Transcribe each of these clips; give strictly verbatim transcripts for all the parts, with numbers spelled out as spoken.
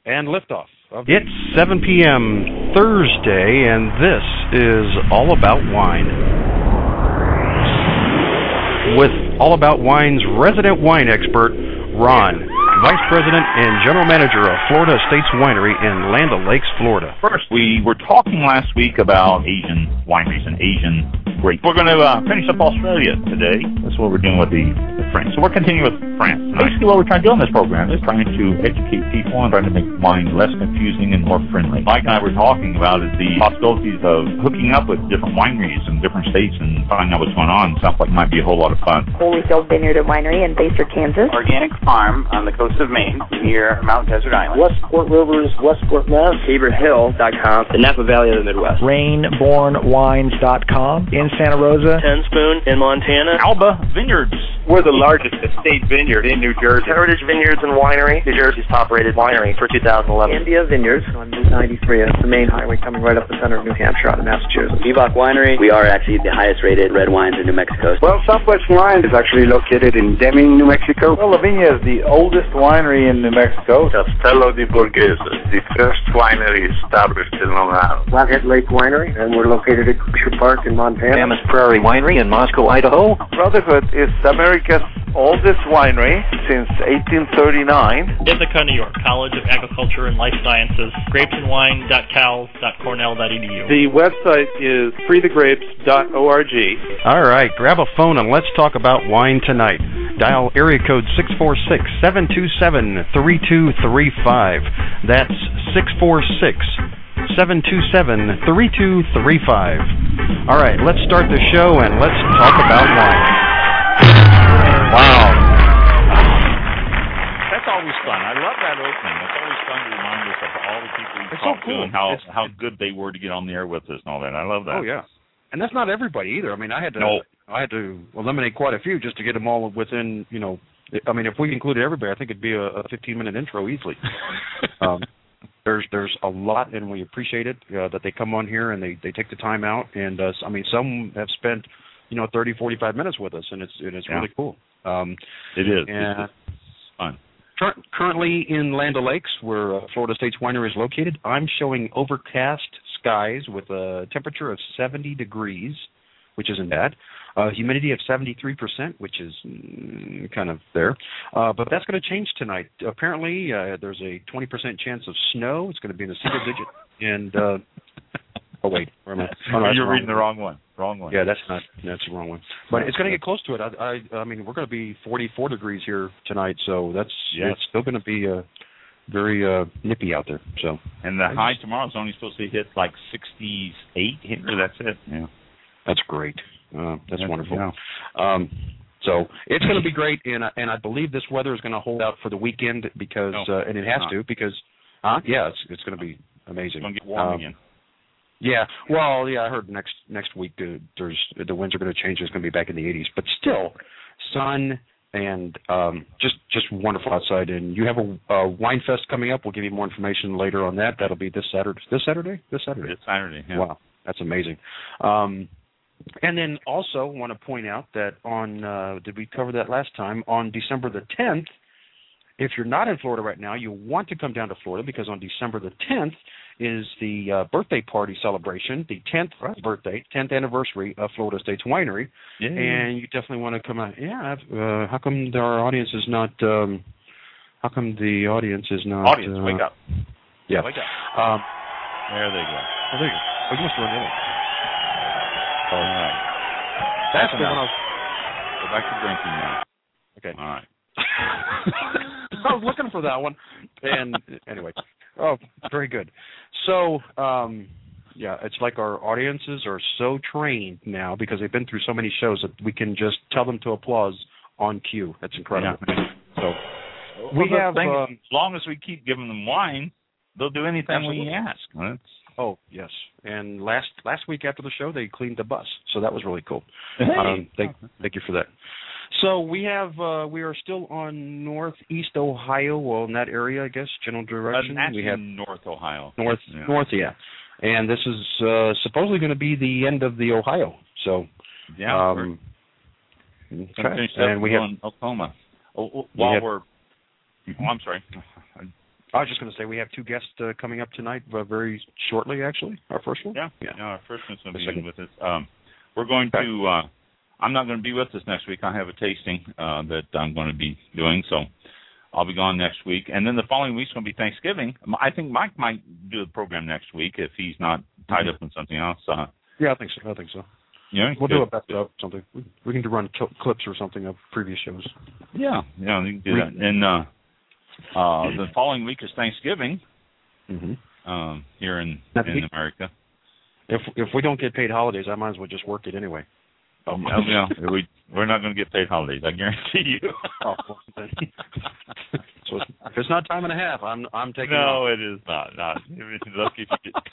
And liftoff. It's seven p.m. Thursday, and this is All About Wine. With All About Wine's resident wine expert, Ron, Vice President and General Manager of Florida Estates Winery in Land O'Lakes, Florida. First, we were talking last week about Asian wineries and Asian grapes. We're going to uh, finish up Australia today. That's what we're doing with the, the French. So we're continuing with France. Basically, what we're trying to do on this program is trying to educate people and trying to make wine less confusing and more friendly. Mike and I were talking about is the possibilities of hooking up with different wineries in different states and finding out what's going on. Sounds like it might be a whole lot of fun. Holyfield Vineyard and Winery in Baser, Kansas. Organic Farm on the coast of Maine near Mount Desert Island. Westport Rivers, Westport, Mass. Tabor Hill dot com. The Napa Valley of the Midwest. Rainborn Wines dot com in Santa Rosa. Ten Spoon in Montana. Alba Vineyards. We're the largest estate vineyard in New Jersey. Heritage Vineyards and Winery, New Jersey's top-rated winery for two thousand eleven. India Vineyards on Route ninety-three. It's the main highway coming right up the center of New Hampshire out of Massachusetts. Ebach Winery. We are actually the highest-rated red wines in New Mexico. Well, Southwest Wine is actually located in Deming, New Mexico. Well, La Viña is the oldest winery in New Mexico. Castello di Borghese, the first winery established in Long Island. Flathead Lake Winery, and we're located at Glacier Park in Montana. Mammoth Prairie Winery in Moscow, Idaho. Brotherhood is America's oldest winery since eighteen thirty-nine. Ithaca, New York, College of Agriculture and Life Sciences, grapes and wine dot cal dot cornell dot e d u. The website is free the grapes dot org. All right, grab a phone and let's talk about wine tonight. Dial area code six four six, seven two seven, three two three five. That's six four six, seven two seven, three two three five. All right, let's start the show and let's talk about wine. Wow. That's always fun. I love that opening. It's always fun to remind us of all the people we it's talked so cool. to and how, it's, how good they were to get on the air with us and all that. I love that. Oh, yeah. And that's not everybody either. I mean, I had to no. I had to eliminate quite a few just to get them all within, you know, I mean, if we included everybody, I think it'd be a fifteen-minute intro easily. um, there's there's a lot, and we appreciate it uh, that they come on here and they, they take the time out. And, uh, I mean, some have spent, you know, thirty, forty-five minutes with us, and it's and it's yeah. really cool. Um, it is. And it's fun. Cur- currently in Land O'Lakes, where uh, Florida States Winery is located, I'm showing overcast skies with a temperature of seventy degrees, which isn't bad. Uh, humidity of seventy-three percent, which is mm, kind of there. Uh, but that's going to change tonight. Apparently, uh, there's a twenty percent chance of snow. It's going to be in the single digit. And, uh, oh, wait. Where am I? Oh, no, You're reading the wrong one. Wrong one. Yeah, that's not that's the wrong one. But it's going to get close to it. I, I, I mean, we're going to be forty-four degrees here tonight, so that's yeah. it's still going to be uh, very uh, nippy out there. So, and the high tomorrow is only supposed to hit like sixty-eight here. That's it. Yeah, that's great. Uh, that's, that's wonderful. Yeah. Um, so it's going to be great, and and I believe this weather is going to hold out for the weekend because, no, uh, and it has not. to because, huh? Yeah, it's it's going to be amazing. It's going to get warm um, again. Yeah, well, yeah, I heard next next week uh, there's the winds are going to change. It's going to be back in the eighties, but still, sun and um, just just wonderful outside. And you have a, a wine fest coming up. We'll give you more information later on that. That'll be this Saturday. This Saturday. This Saturday. This Saturday. Yeah. Wow, that's amazing. Um, and then also want to point out that on uh, did we cover that last time? On December the tenth. If you're not in Florida right now, you want to come down to Florida because on December the tenth is the uh, birthday party celebration, the tenth right. birthday, tenth anniversary of Florida States Winery, yeah. and you definitely want to come out. Yeah, uh, how come our audience is not? Um, how come the audience is not? Audience, uh, wake up! Yeah, wake up! Um, there they go. Oh, there you go. Oh, you must run in. All right. That's That's the one I enough. was. Go back to drinking now. Okay. All right. I was looking for that one, and anyway, oh, very good. So, um, yeah, it's like our audiences are so trained now because they've been through so many shows that we can just tell them to applause on cue. That's incredible. Yeah. So we well, have, thing, um, as long as we keep giving them wine, they'll do anything absolutely. we ask. That's... Oh yes, and last last week after the show they cleaned the bus, so that was really cool. Hey. Um, thank thank you for that. So we have uh, we are still on Northeast Ohio, well in that area, I guess, general direction. Uh, we have North Ohio. North, yeah. North, yeah. And this is uh, supposedly going to be the end of the Ohio. So yeah, um, we're okay. And we have Oklahoma. Oh, oh, while have, we're, oh, I'm sorry. I was just going to say we have two guests uh, coming up tonight, uh, very shortly. Actually, our first one. Yeah, yeah. No, our first one's going to be with us. Um, we're going to. Uh, I'm not going to be with us next week. I have a tasting uh, that I'm going to be doing, so I'll be gone next week. And then the following week's going to be Thanksgiving. I think Mike might do the program next week if he's not tied up in something else. Uh, yeah, I think so. I think so. Yeah, we'll good. do a best of something. We, we can run cl- clips or something of previous shows. Yeah, yeah, we can do that. And uh, uh, the following week is Thanksgiving mm-hmm. um, here in, in America. If if we don't get paid holidays, I might as well just work it anyway. Oh, yeah, yeah. we we're not going to get paid holidays. I guarantee you. oh, well, then. So if it's not time and a half, I'm I'm taking. No, it, it is not. Not lucky if you get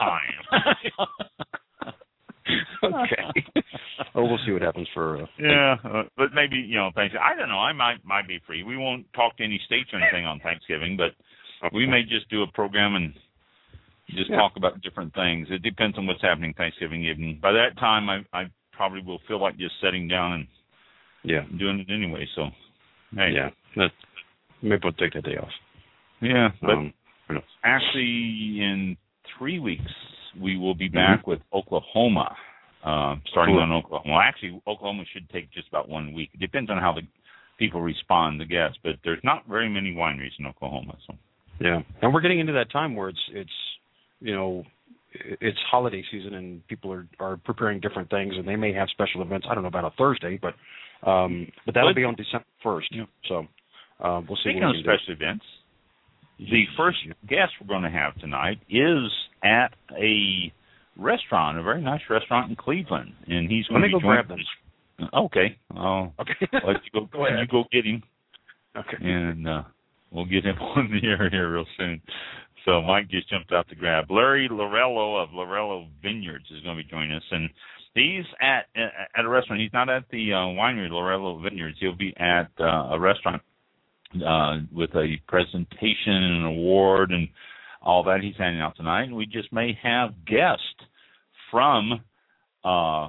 time. Okay. Oh, we'll see what happens for. Uh, yeah, uh, but maybe you know, Thanksgiving. I don't know. I might might be free. We won't talk to any states or anything on Thanksgiving, but okay. we may just do a program and just yeah. talk about different things. It depends on what's happening Thanksgiving evening. By that time, I I. probably will feel like just sitting down and yeah doing it anyway. So hey, yeah, that, maybe we'll take that day off. Yeah, but um, actually in three weeks we will be back mm-hmm. with Oklahoma, uh, starting cool. on Oklahoma. Well, actually, Oklahoma should take just about one week. It depends on how the people respond, the guests. But there's not very many wineries in Oklahoma, so yeah, and we're getting into that time where it's it's you know. It's holiday season and people are, are preparing different things and they may have special events. I don't know about a Thursday, but um, but that'll be on December first. Yeah. So uh, we'll see. Speaking of special do. events, the first guest we're going to have tonight is at a restaurant, a very nice restaurant in Cleveland, and he's going Let to me be go grab them. Okay. Oh, okay. Let you go. go ahead. You go get him. Okay. And uh, we'll get him on the air here real soon. So Mike just jumped out to grab. Larry Lorello of Lorello Vineyards is going to be joining us, and he's at at a restaurant. He's not at the uh, winery Lorello Vineyards. He'll be at uh, a restaurant uh, with a presentation and an award and all that he's handing out tonight. And we just may have guests from uh,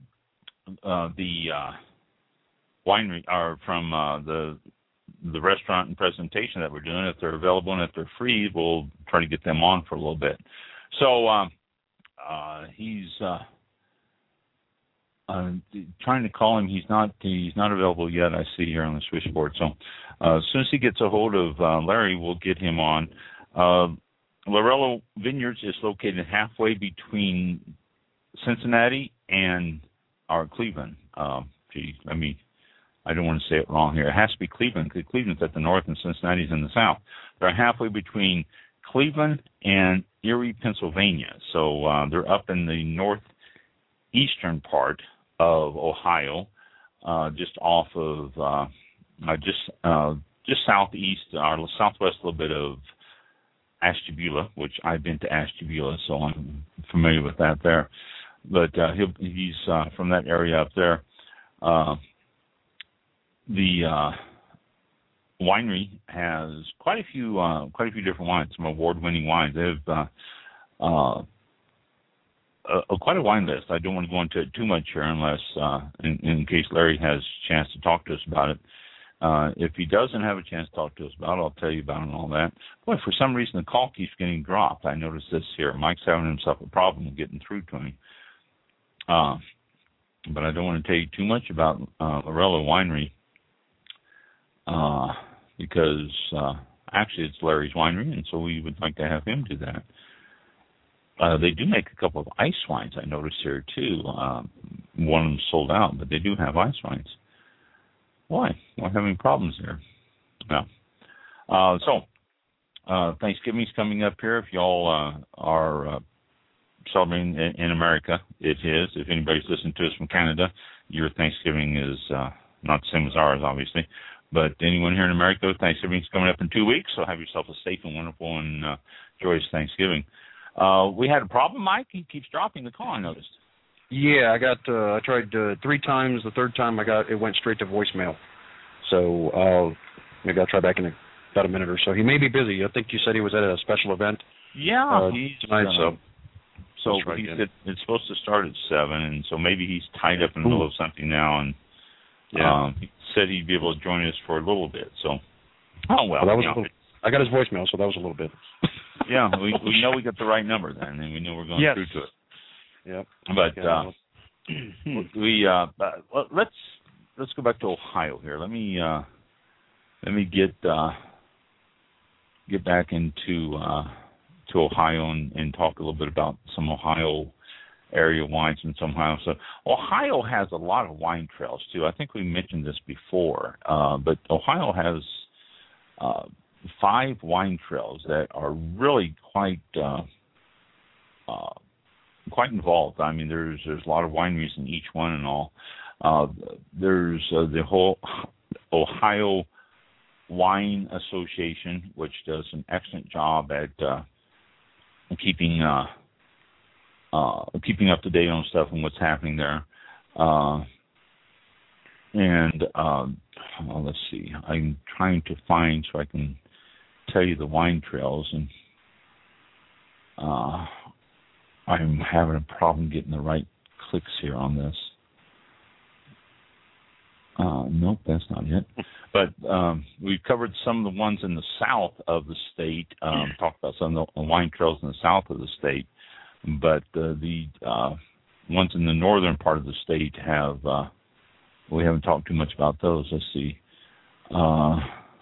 uh, the uh, winery or from uh, the the restaurant and presentation that we're doing. If they're available and if they're free, we'll try to get them on for a little bit. So um, uh, he's uh, uh, trying to call him. He's not he's not available yet, I see here on the switchboard. So uh, as soon as he gets a hold of uh, Larry, we'll get him on. Uh, Lorello Vineyards is located halfway between Cincinnati and our Cleveland. Uh, gee, I mean, I don't want to say it wrong here. It has to be Cleveland, because Cleveland's at the north and Cincinnati's in the south. They're halfway between Cleveland and Erie, Pennsylvania. So uh, they're up in the northeastern part of Ohio, uh, just off of, uh, uh, just uh, just southeast, or southwest a little bit of Ashtabula, which I've been to Ashtabula, so I'm familiar with that there. But uh, he'll, he's uh, from that area up there. Uh, The uh, winery has quite a few, uh, quite a few different wines, some award-winning wines. They have uh, uh, a, a, quite a wine list. I don't want to go into it too much here, unless, uh, in, in case Larry has a chance to talk to us about it. Uh, if he doesn't have a chance to talk to us about it, I'll tell you about it and all that. Boy, for some reason the call keeps getting dropped. I noticed this here. Mike's having himself a problem getting through to me. Uh, but I don't want to tell you too much about uh, Lorello Winery. Uh, because uh, actually it's Larry's winery, and so we would like to have him do that. Uh, they do make a couple of ice wines, I noticed here, too. Um, one of them sold out, but they do have ice wines. Why? We're having problems here. No. Uh, so, uh, Thanksgiving's coming up here. If y'all uh, are uh, celebrating in, in America, it is. If anybody's listening to us from Canada, your Thanksgiving is uh, not the same as ours, obviously. But anyone here in America, Thanksgiving's coming up in two weeks, so have yourself a safe and wonderful and uh, joyous Thanksgiving. Uh, we had a problem, Mike. He keeps dropping the call, I noticed. Yeah, I got. Uh, I tried uh, three times. The third time, I got it went straight to voicemail. So uh, maybe I'll try back in a, about a minute or so. He may be busy. I think you said he was at a special event. Yeah, uh, he's tonight. Uh, so so he said it's supposed to start at seven, and so maybe he's tied up in the middle of something now, and yeah. um, he said he'd be able to join us for a little bit. So, oh well, well that was you a know, little, I got his voicemail, so that was a little bit. Yeah, we we know we got the right number then, and we know we're going yes. through to it. Yep. But uh, we uh, uh, let's let's go back to Ohio here. Let me uh, let me get uh, get back into uh, to Ohio and, and talk a little bit about some Ohio area wines and some Ohio. So Ohio has a lot of wine trails too. I think we mentioned this before, uh, but Ohio has uh, five wine trails that are really quite uh, uh, quite involved. I mean, there's there's a lot of wineries in each one and all. Uh, there's uh, the whole Ohio Wine Association, which does an excellent job at uh, keeping uh, uh, keeping up to date on stuff and what's happening there. Uh, and um, well, let's see, I'm trying to find so I can tell you the wine trails, and uh, I'm having a problem getting the right clicks here on this. Uh, nope, that's not it. But um, we've covered some of the ones in the south of the state, um, talked about some of the wine trails in the south of the state, but uh, the uh, ones in the northern part of the state have, uh, we haven't talked too much about those. Let's see. Uh,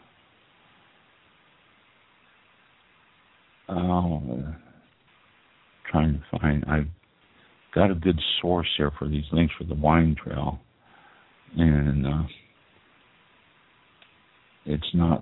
Oh, uh, trying to find. I've got a good source here for these links for the wine trail, and uh, it's not.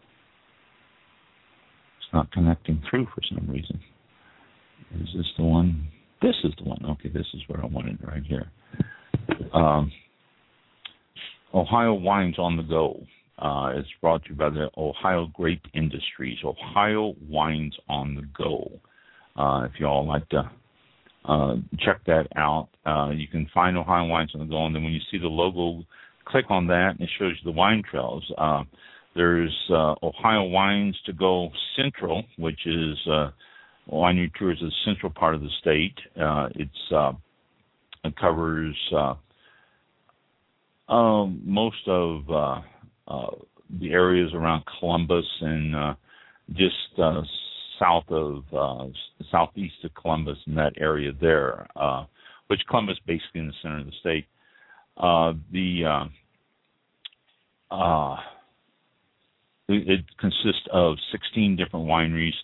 It's not connecting through for some reason. Is this the one? This is the one. Okay, this is where I wanted it right here. Um, Ohio Wines on the Go. Uh, it's brought to you by the Ohio Grape Industries. Ohio Wines on the Go. Uh, if you all like to uh, check that out, uh, you can find Ohio Wines on the Go, and then when you see the logo, click on that, and it shows you the wine trails. Uh, there's uh, Ohio Wines to Go Central, which is uh, winery tours of the central part of the state. Uh, it's uh, it covers uh, um, most of uh, Uh, the areas around Columbus and uh, just uh, south of uh, southeast of Columbus in that area there, uh, which Columbus basically in the center of the state. Uh, the uh, uh, it, it consists of sixteen different wineries,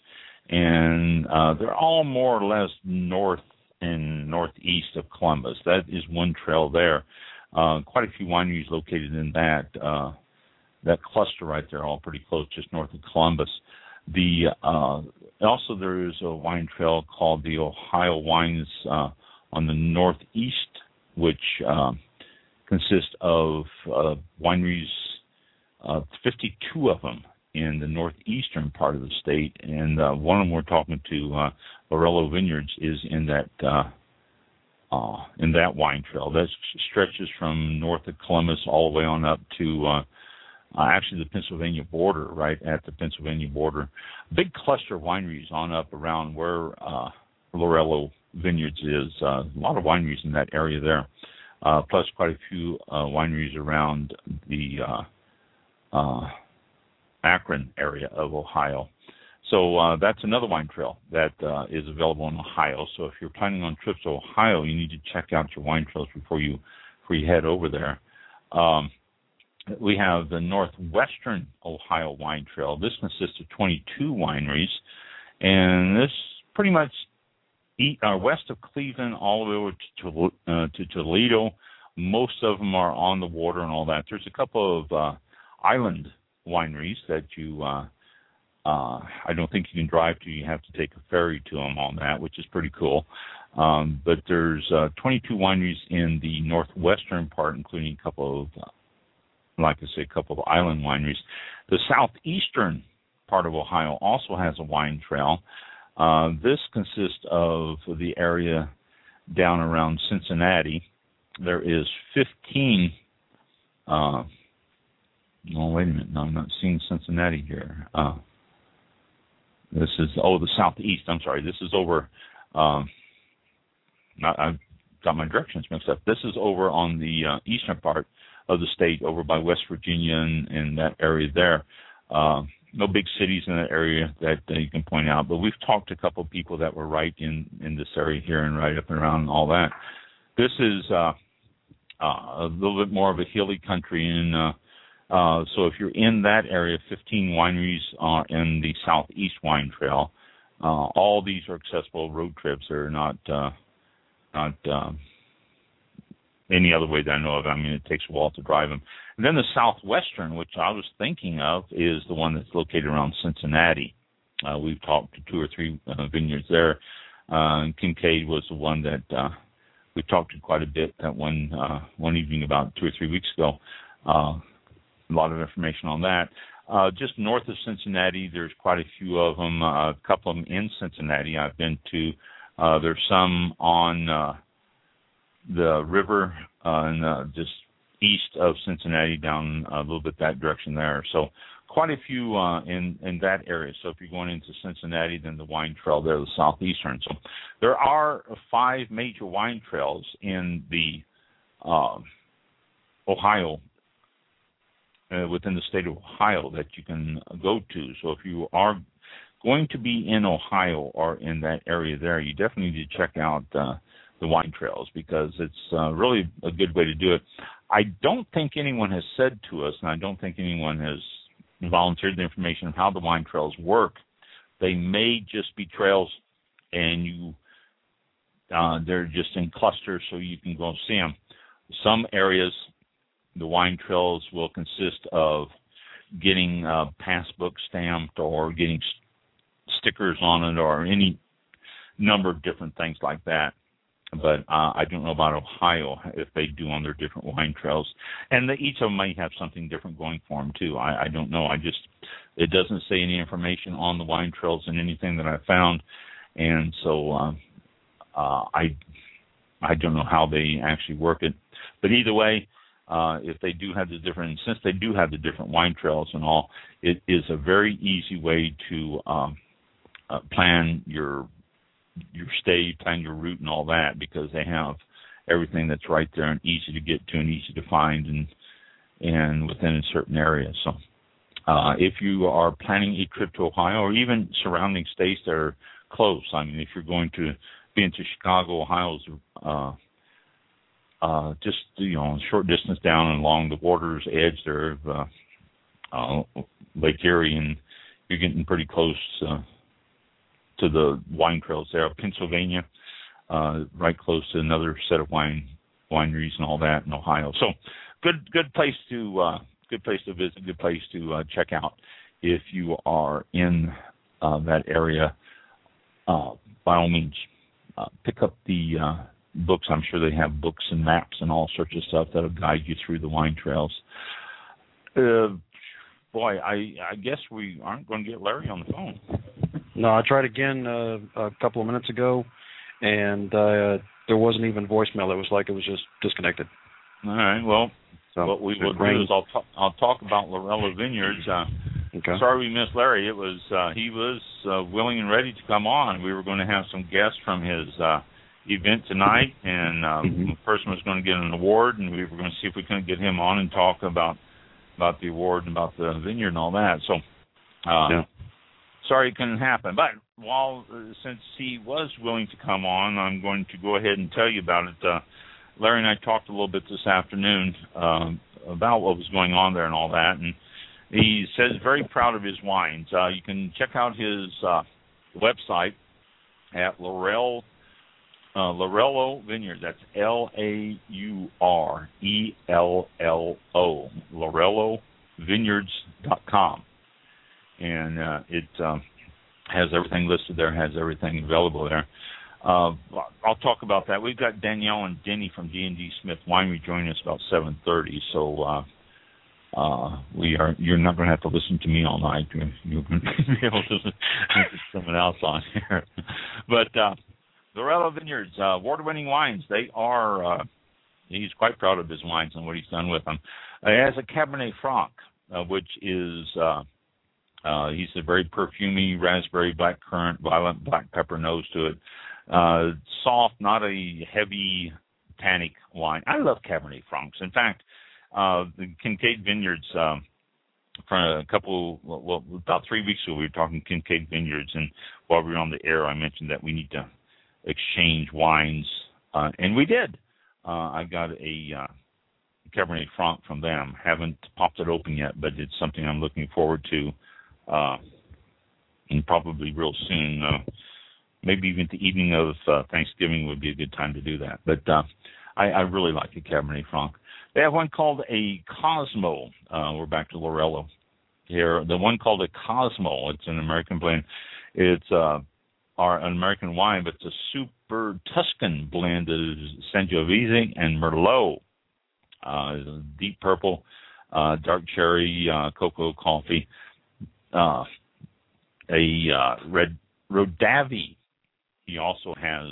and uh, they're all more or less north and northeast of Columbus. That is one trail there. Uh, quite a few wineries located in that. Uh, That cluster right there, all pretty close, just north of Columbus. The uh, also there is a wine trail called the Ohio Wines uh, on the northeast, which uh, consists of uh, wineries, uh, fifty-two of them in the northeastern part of the state, and uh, one of them we're talking to, uh, Lorello Vineyards, is in that uh, uh, in that wine trail. That stretches from north of Columbus all the way on up to Uh, Uh, actually the Pennsylvania border, right at the Pennsylvania border. Big cluster of wineries on up around where uh, Lorello Vineyards is. Uh, a lot of wineries in that area there, uh, plus quite a few uh, wineries around the uh, uh, Akron area of Ohio. So uh, that's another wine trail that uh, is available in Ohio. So if you're planning on trips to Ohio, you need to check out your wine trails before you before you head over there. Um, We have the Northwestern Ohio Wine Trail. This consists of twenty-two wineries, and this pretty much eat, uh, west of Cleveland all the way over to, uh, to Toledo. Most of them are on the water and all that. There's a couple of uh, island wineries that you, uh, uh, I don't think you can drive to. You have to take a ferry to them on that, which is pretty cool. Um, but there's uh, twenty-two wineries in the northwestern part, including a couple of uh, like I say, a couple of island wineries. The southeastern part of Ohio also has a wine trail. Uh, this consists of the area down around Cincinnati. There is fifteen. Uh, oh, wait a minute. No, I'm not seeing Cincinnati here. Uh, this is, oh, the southeast. I'm sorry. This is over, um, not, I've got my directions mixed up. This is over on the uh, eastern part of the state, over by West Virginia and, and that area there. Uh, no big cities in that area that uh, you can point out. But we've talked to a couple of people that were right in, in this area here and right up and around and all that. This is uh, uh, a little bit more of a hilly country, and uh, uh, so if you're in that area, fifteen wineries are in the Southeast Wine Trail. Uh, all these are accessible road trips. They're not uh, not um, any other way that I know of. I mean, it takes a while to drive them. And then the Southwestern, which I was thinking of, is the one that's located around Cincinnati. Uh, we've talked to two or three uh, vineyards there. Uh, and Kincaid was the one that uh, we talked to quite a bit that one uh, one evening about two or three weeks ago. Uh, a lot of information on that. Uh, just north of Cincinnati, there's quite a few of them, uh, a couple of them in Cincinnati I've been to. Uh, there's some on uh, the river uh, and uh, just east of Cincinnati down a little bit that direction there. So quite a few uh, in, in that area. So if you're going into Cincinnati, then the wine trail there, the Southeastern. So there are five major wine trails in the uh, Ohio Uh, within the state of Ohio that you can go to. So if you are going to be in Ohio or in that area there, you definitely need to check out uh, the wine trails, because it's uh, really a good way to do it. I don't think anyone has said to us, and I don't think anyone has volunteered the information of how the wine trails work. They may just be trails, and you uh, they're just in clusters so you can go see them. Some areas, the wine trails will consist of getting a passbook stamped or getting st- stickers on it or any number of different things like that. But uh, I don't know about Ohio if they do on their different wine trails. And the, each of them may have something different going for them, too. I, I don't know. I just, it doesn't say any information on the wine trails in anything that I found. And so uh, uh, I, I don't know how they actually work it. But either way, Uh, if they do have the different, since they do have the different wine trails and all, it is a very easy way to um, uh, plan your your stay, plan your route and all that, because they have everything that's right there and easy to get to and easy to find and and within a certain area. So uh, if you are planning a trip to Ohio or even surrounding states that are close, I mean, if you're going to be into Chicago, Ohio's uh Uh, just, you know, a short distance down and along the water's edge there of uh, uh, Lake Erie, and you're getting pretty close uh, to the wine trails there. Pennsylvania, uh, right close to another set of wine wineries and all that in Ohio. So, good, good place to uh, good place to visit, good place to uh, check out if you are in uh, that area. Uh, by all means, uh, pick up the Uh, books. I'm sure they have books and maps and all sorts of stuff that'll guide you through the wine trails. Uh, boy, I, I guess we aren't going to get Larry on the phone. No, I tried again uh, a couple of minutes ago, and uh, there wasn't even voicemail. It was like it was just disconnected. All right. Well, so what we will rang. do is I'll talk, I'll talk about Lorella Vineyards. Uh, okay. Sorry we missed Larry. It was uh, he was uh, willing and ready to come on. We were going to have some guests from his Uh, event tonight, and um, mm-hmm. the person was going to get an award, and we were going to see if we couldn't get him on and talk about about the award and about the vineyard and all that. So, uh, yeah. sorry it couldn't happen. But while uh, since he was willing to come on, I'm going to go ahead and tell you about it. Uh, Larry and I talked a little bit this afternoon um, about what was going on there and all that, and he says very proud of his wines. Uh, you can check out his uh, website at Laurel. Uh, Lorello Vineyard, that's L A U R E L L O, Lorello Vineyards dot com. And uh, it um, has everything listed there, has everything available there. Uh, I'll talk about that. We've got Danielle and Denny from D and D Smith Winery joining us about seven thirty, so uh, uh, we are. You're not going to have to listen to me all night. You're going to be able to listen to someone else on here. But uh, Lorella Vineyards, uh, award-winning wines. They are, uh, he's quite proud of his wines and what he's done with them. Uh, he has a Cabernet Franc, uh, which is, uh, uh, he's a very perfumey, raspberry, blackcurrant, violet, black pepper nose to it. Uh, soft, not a heavy, tannic wine. I love Cabernet Francs. In fact, uh, the Kincaid Vineyards, um, for a couple, well, about three weeks ago, we were talking Kincaid Vineyards, and while we were on the air, I mentioned that we need to exchange wines, uh, and we did. Uh, I got a uh, Cabernet Franc from them. Haven't popped it open yet, but it's something I'm looking forward to, uh, and probably real soon. Uh, maybe even the evening of uh, Thanksgiving would be a good time to do that. But uh, I, I really like the Cabernet Franc. They have one called a Cosmo. Uh, we're back to Lorello here. The one called a Cosmo. It's an American blend. It's uh, our, an American wine, but it's a super Tuscan blend of Sangiovese and Merlot. Uh, deep purple, uh, dark cherry, uh, cocoa, coffee, uh, a uh, red Rodavi. He also has,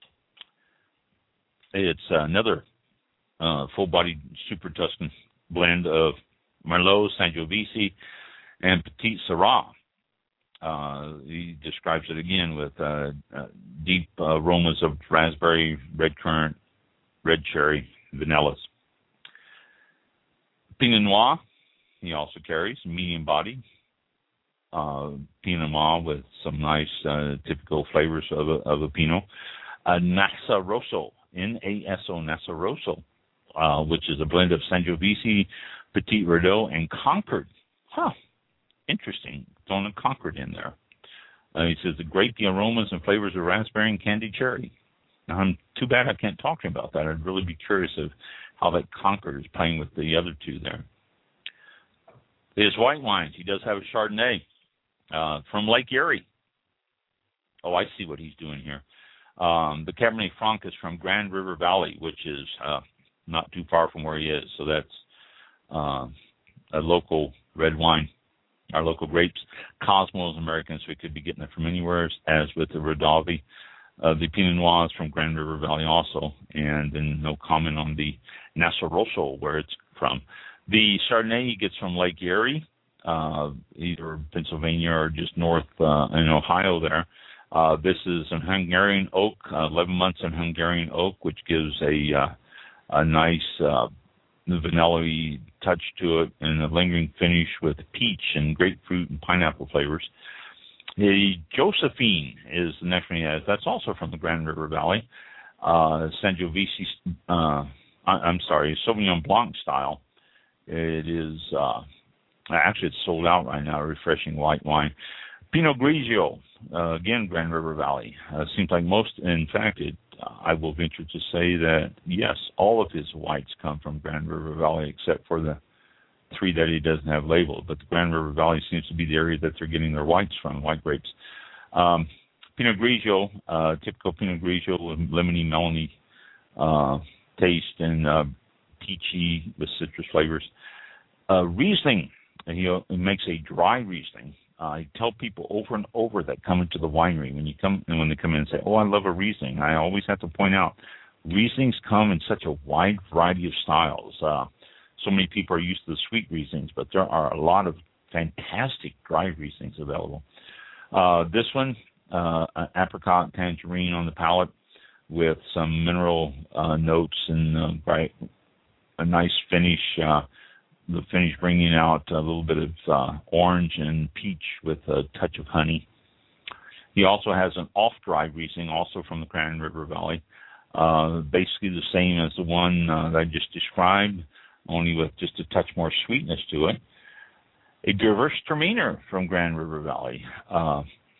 it's another uh, full-bodied super Tuscan blend of Merlot, Sangiovese, and Petit Syrah. Uh, he describes it again with uh, uh, deep uh, aromas of raspberry, red currant, red cherry, vanillas. Pinot Noir, he also carries, medium body. Uh, Pinot Noir with some nice uh, typical flavors of a, of a Pinot. Uh, Nasa Rosso, N A S O, Nasa Rosso, uh, which is a blend of Sangiovese, Petit Verdot, and Concord. Huh, interesting. Throwing a Concord in there. Uh, he says the great the aromas and flavors of raspberry and candied cherry. Now, I'm too bad I can't talk to him about that. I'd really be curious of how that Concord is playing with the other two there. His white wines, he does have a Chardonnay uh, from Lake Erie. Oh, I see what he's doing here. Um, the Cabernet Franc is from Grand River Valley, which is uh, not too far from where he is. So that's uh, a local red wine, our local grapes. Cosmo is American, so we could be getting it from anywhere, as with the Rodavi. Uh, the Pinot Noir is from Grand River Valley also, and then no comment on the Nasa Rosso, where it's from. The Chardonnay he gets from Lake Erie, uh, either Pennsylvania or just north uh, in Ohio there. Uh, this is an Hungarian oak, uh, eleven months in Hungarian oak, which gives a uh, a nice uh, vanilla-y touch to it and a lingering finish with peach and grapefruit and pineapple flavors. The Josephine is the next one he has. That's also from the Grand River Valley. Uh, Sangiovese, uh, I, I'm sorry, Sauvignon Blanc style. It is, uh, actually it's sold out right now, refreshing white wine. Pinot Grigio, uh, again, Grand River Valley. Uh, seems like most, in fact, it, uh, I will venture to say that, yes, all of his whites come from Grand River Valley except for the three that he doesn't have labeled, but the Grand River Valley seems to be the area that they're getting their whites from, white grapes. Um, Pinot Grigio, uh, typical Pinot Grigio with lemony, melony uh, taste and uh, peachy with citrus flavors. Uh, Riesling, he, uh, he makes a dry Riesling. Uh, I tell people over and over that come into the winery when you come and when they come in and say, "Oh, I love a Riesling," I always have to point out Rieslings come in such a wide variety of styles. Uh, So many people are used to the sweet Rieslings, but there are a lot of fantastic dry Rieslings available. Uh, this one, uh, apricot tangerine on the palate with some mineral uh, notes and uh, bright, a nice finish. Uh, the finish bringing out a little bit of uh, orange and peach with a touch of honey. He also has an off-dry Riesling, also from the Grand River Valley, uh, basically the same as the one uh, that I just described, only with just a touch more sweetness to it. A Gewürztraminer from Grand River Valley. Uh,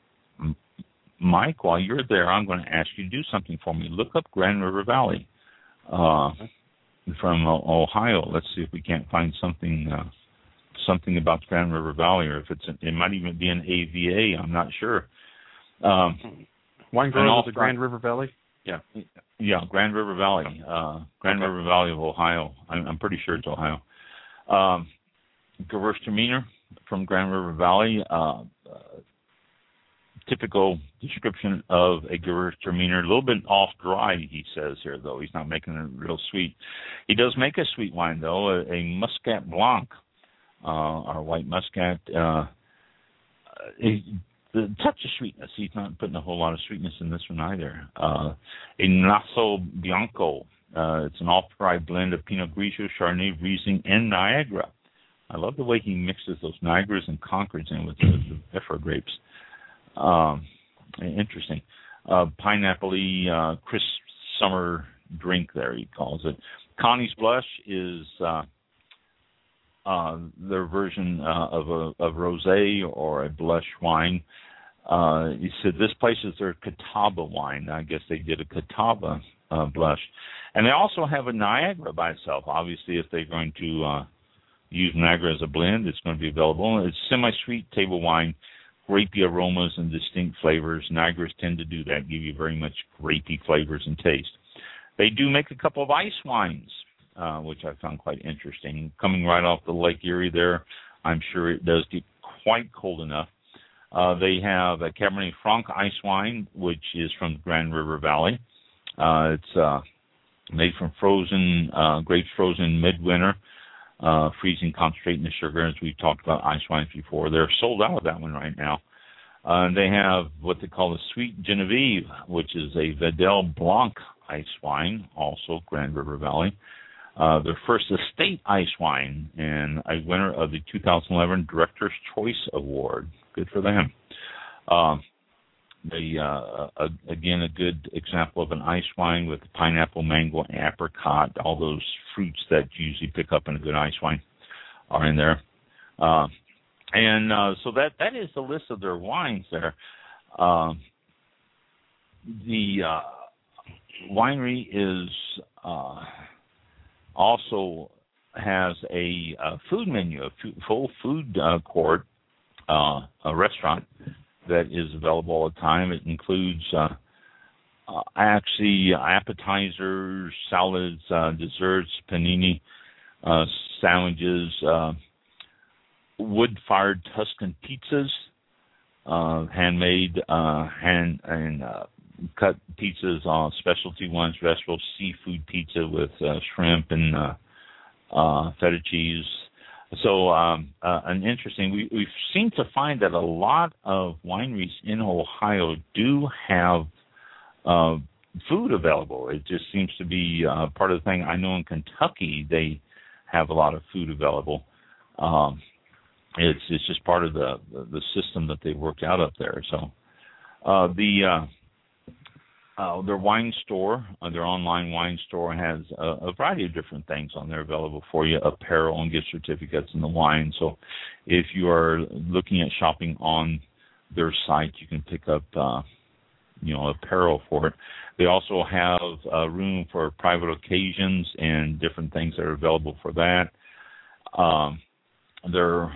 Mike, while you're there, I'm going to ask you to do something for me. Look up Grand River Valley uh, from uh, Ohio. Let's see if we can't find something uh, something about Grand River Valley, or if it's an, it might even be an A V A. I'm not sure. Um, Wine growers of the Grand River Valley. Yeah, yeah, Grand River Valley, uh, Grand okay. River Valley of Ohio. I'm, I'm pretty sure it's Ohio. Um, Gewürztraminer from Grand River Valley. Uh, uh, typical description of a Gewürztraminer. A little bit off dry, he says here, though. He's not making it real sweet. He does make a sweet wine, though, a, a Muscat Blanc, uh, our white Muscat. Uh, it, The touch of sweetness. He's not putting a whole lot of sweetness in this one either. Uh, a Naso Bianco. Uh, it's an off-dry blend of Pinot Grigio, Chardonnay, Riesling, and Niagara. I love the way he mixes those Niagaras and Concords in with the, the Ephra grapes. Um, interesting. Uh, pineapple-y, uh, crisp summer drink there, he calls it. Connie's Blush is uh, uh, their version uh, of a of rosé or a blush wine. Uh, he said this place is their Catawba wine. I guess they did a Catawba uh, blush. And they also have a Niagara by itself. Obviously, if they're going to uh, use Niagara as a blend, it's going to be available. It's semi-sweet table wine, grapey aromas and distinct flavors. Niagaras tend to do that, give you very much grapey flavors and taste. They do make a couple of ice wines, uh, which I found quite interesting. Coming right off the Lake Erie there, I'm sure it does get quite cold enough. Uh, they have a Cabernet Franc ice wine, which is from Grand River Valley. Uh, it's uh, made from frozen uh, grapes frozen midwinter, uh, freezing concentrate in the sugar, as we've talked about ice wines before. They're sold out of that one right now. Uh, they have what they call the Sweet Genevieve, which is a Vidal Blanc ice wine, also Grand River Valley. Uh, their first estate ice wine, and a winner of the two thousand eleven Director's Choice Award. Good for them. Uh, they, uh, uh, again, a good example of an ice wine with pineapple, mango, apricot, all those fruits that you usually pick up in a good ice wine are in there. Uh, and uh, so that, that is the list of their wines there. Uh, the uh, winery is uh, also has a, a food menu, a f- full food uh, court, uh, a restaurant that is available all the time. It includes uh, uh, actually appetizers, salads, uh, desserts, panini, uh, sandwiches, uh, wood-fired Tuscan pizzas, uh, handmade, uh, hand and uh, cut pizzas, uh, specialty ones, vegetable seafood pizza with uh, shrimp and uh, uh, feta cheese. So, um, uh, an interesting, we, we seem to find that a lot of wineries in Ohio do have uh, food available. It just seems to be uh, part of the thing. I know in Kentucky they have a lot of food available. Um, it's it's just part of the, the, the system that they worked out up there. So, uh, the uh, Uh, their wine store, uh, their online wine store has a, a variety of different things on there available for you, apparel and gift certificates in the wine. So if you are looking at shopping on their site, you can pick up, uh, you know, apparel for it. They also have uh, room for private occasions and different things that are available for that. Um, their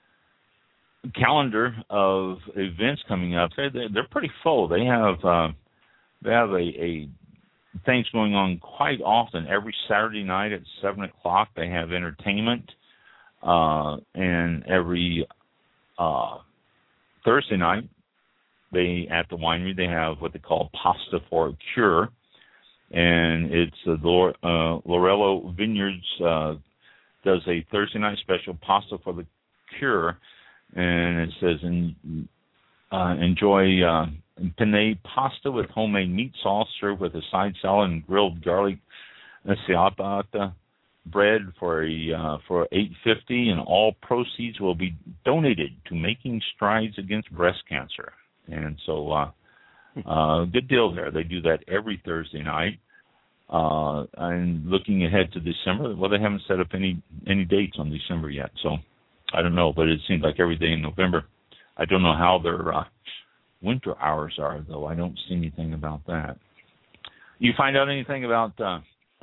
calendar of events coming up, they're, they're pretty full. They have... Uh, They have a, a things going on quite often. Every Saturday night at seven o'clock, they have entertainment, uh, and every uh, Thursday night, they at the winery they have what they call Pasta for a Cure, and it's uh, Lore, uh, Lorello Vineyards uh, does a Thursday night special Pasta for the Cure, and it says in, uh, enjoy. Uh, penne pasta with homemade meat sauce served with a side salad and grilled garlic ciabatta bread for a uh, for eight fifty, and all proceeds will be donated to Making Strides Against Breast Cancer. And so, uh, uh, good deal there. They do that every Thursday night. Uh, and looking ahead to December, well, they haven't set up any any dates on December yet, so I don't know. But it seems like every day in November. I don't know how their uh, winter hours are, though. I don't see anything about that. You find out anything about uh,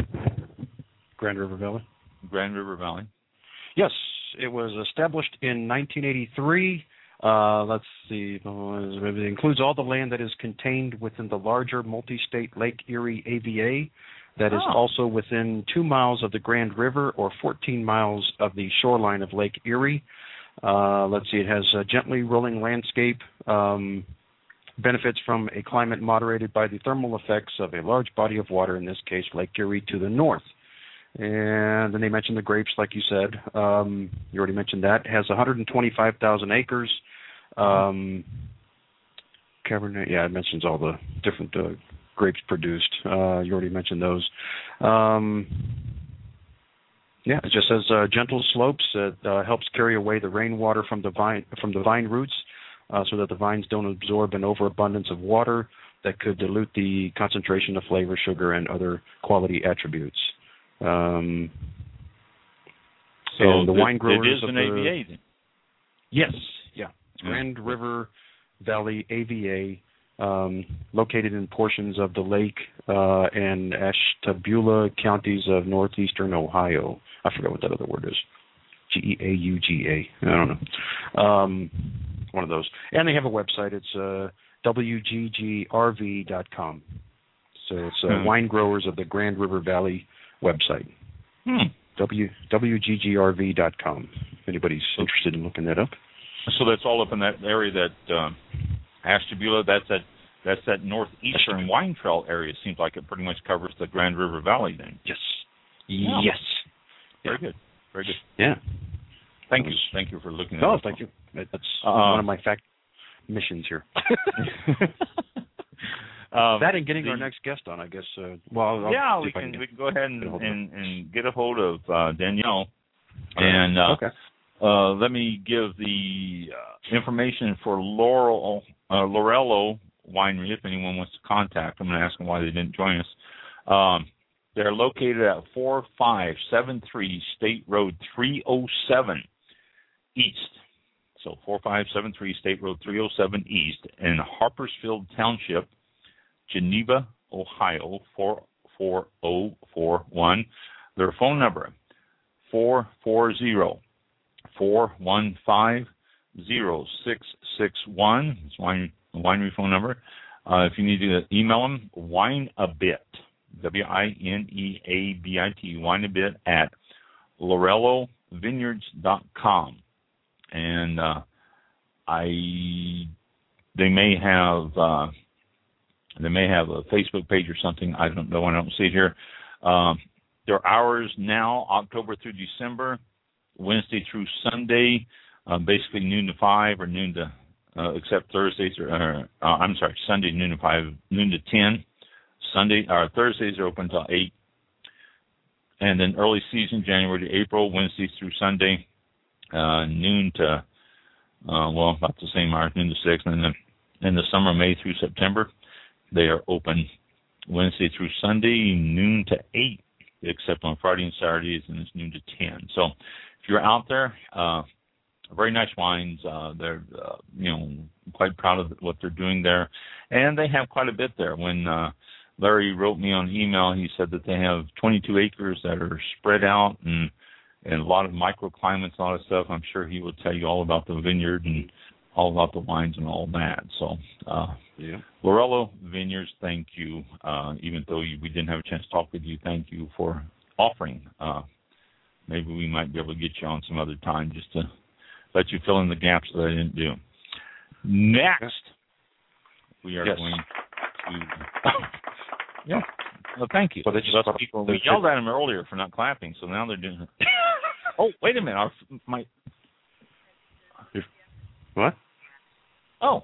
Grand River Valley? Grand River Valley? Yes, it was established in nineteen eighty-three. Uh, let's see. It includes all the land that is contained within the larger multi-state Lake Erie A V A that is oh. also within two miles of the Grand River or fourteen miles of the shoreline of Lake Erie. Uh, let's see. It has a gently rolling landscape, um, benefits from a climate moderated by the thermal effects of a large body of water, in this case Lake Erie to the north. And then they mentioned the grapes, like you said. Um, you already mentioned that. It has one hundred twenty-five thousand acres. Um, Cabernet, yeah, it mentions all the different uh, grapes produced. Uh, you already mentioned those. Um, Yeah, it just says uh, gentle slopes. It uh, helps carry away the rainwater from the vine from the vine roots, uh, so that the vines don't absorb an overabundance of water that could dilute the concentration of flavor, sugar, and other quality attributes. Um, so and the it, wine growers it is of an the, A V A then? Yes, yeah. It's Grand yeah. River Valley A V A, um, located in portions of the lake uh, and Ashtabula counties of northeastern Ohio. I forgot what that other word is. G E A U G A. I don't know. Um, one of those. And they have a website. It's uh, W G G R V dot com. So it's uh, hmm. wine growers of the Grand River Valley website. Hmm. W W G G R V dot com. If anybody's interested in looking that up. So that's all up in that area that um, Ashtabula. That's that. That's that northeastern wine trail area. It seems like it pretty much covers the Grand River Valley then. Yes. Yeah. Yes. Very good. Very good. Yeah. Thank you. Thank you for looking at that. Oh, up. thank you. That's uh, one of my fact missions here. um, that and getting the, our next guest on, I guess. Uh, well, I'll yeah, we can, can we can go ahead and, and, and get a hold of uh, Danielle. And uh, okay. uh, let me give the uh, information for Laurel uh, Lorello Winery if anyone wants to contact them and ask them why they didn't join us. Um, they're located at four five seven three State Road three oh seven East. So four five seven three State Road three oh seven East in Harpersfield Township, Geneva, Ohio, four four zero four one. Their phone number, four four zero, four one five, zero six six one. It's wine, winery phone number. Uh, if you need to email them, wineabit, W I N E A B I T, wineabit at lorello vineyards dot com. And uh, I, they may have, uh, they may have a Facebook page or something. I don't know. I don't see it here. Um, their hours now, October through December, Wednesday through Sunday, uh, basically noon to five or noon to, uh, except Thursdays or, uh, uh, I'm sorry, Sunday noon to five, noon to ten. Sunday or Thursdays are open until eight. And then early season, January to April, Wednesdays through Sunday. Uh, noon to, uh, well, about the same hours, noon to six. And then in the summer, May through September, they are open Wednesday through Sunday, noon to eight, except on Friday and Saturdays, and it's noon to ten. So if you're out there, uh, very nice wines. Uh, they're, uh, you know, quite proud of what they're doing there. And they have quite a bit there. When uh, Larry wrote me on email, he said that they have twenty-two acres that are spread out and and a lot of microclimates, a lot of stuff. I'm sure he will tell you all about the vineyard and all about the wines and all that. So, uh, yeah. Lorello Vineyards, thank you. Uh, even though you, we didn't have a chance to talk with you, thank you for offering. Uh, maybe we might be able to get you on some other time just to let you fill in the gaps that I didn't do. Next, we are yes. going to... yeah. Well, thank you. Well, they just That's people, we yelled at them earlier for not clapping, so now they're doing it. Oh, wait a minute. Our, my... What? Oh.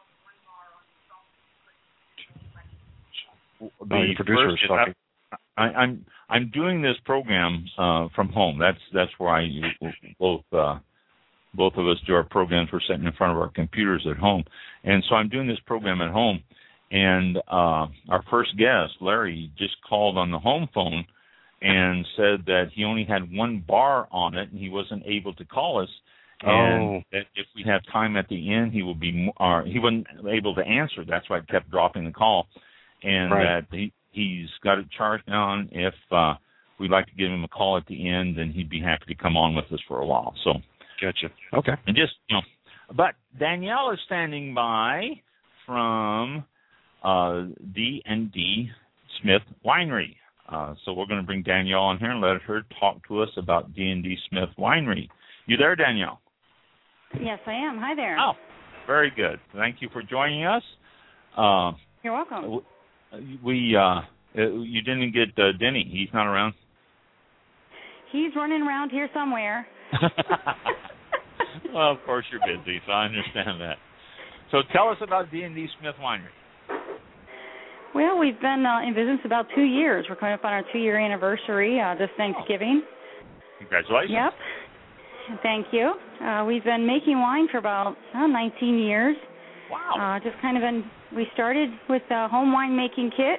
The oh, your producer is talking. I, I'm I'm doing this program uh, from home. That's that's where I both uh, both of us do our programs. We're sitting in front of our computers at home, and so I'm doing this program at home. And uh, our first guest, Larry, just called on the home phone and said that he only had one bar on it, and he wasn't able to call us. And oh. that if we have time at the end, he will be. Uh, he wasn't able to answer. That's why I kept dropping the call. And right. that he he's got it charged down. If uh, we'd like to give him a call at the end, then he'd be happy to come on with us for a while. So, gotcha. Okay. And just you know, but Danielle is standing by from uh, D and D Smith Winery. Uh, so we're going to bring Danielle on here and let her talk to us about D and D Smith Winery. You there, Danielle? Yes, I am. Hi there. Oh, very good. Thank you for joining us. Uh, You're welcome. We uh, you didn't get uh, Denny. He's not around. He's running around here somewhere. Well, of course you're busy, so I understand that. So tell us about D and D Smith Winery. Well, we've been uh, in business about two years. We're coming up on our two-year anniversary uh, this Thanksgiving. Congratulations. Yep. Thank you. Uh, we've been making wine for about oh, nineteen years. Wow. Uh, just kind of been, we started with a home winemaking kit,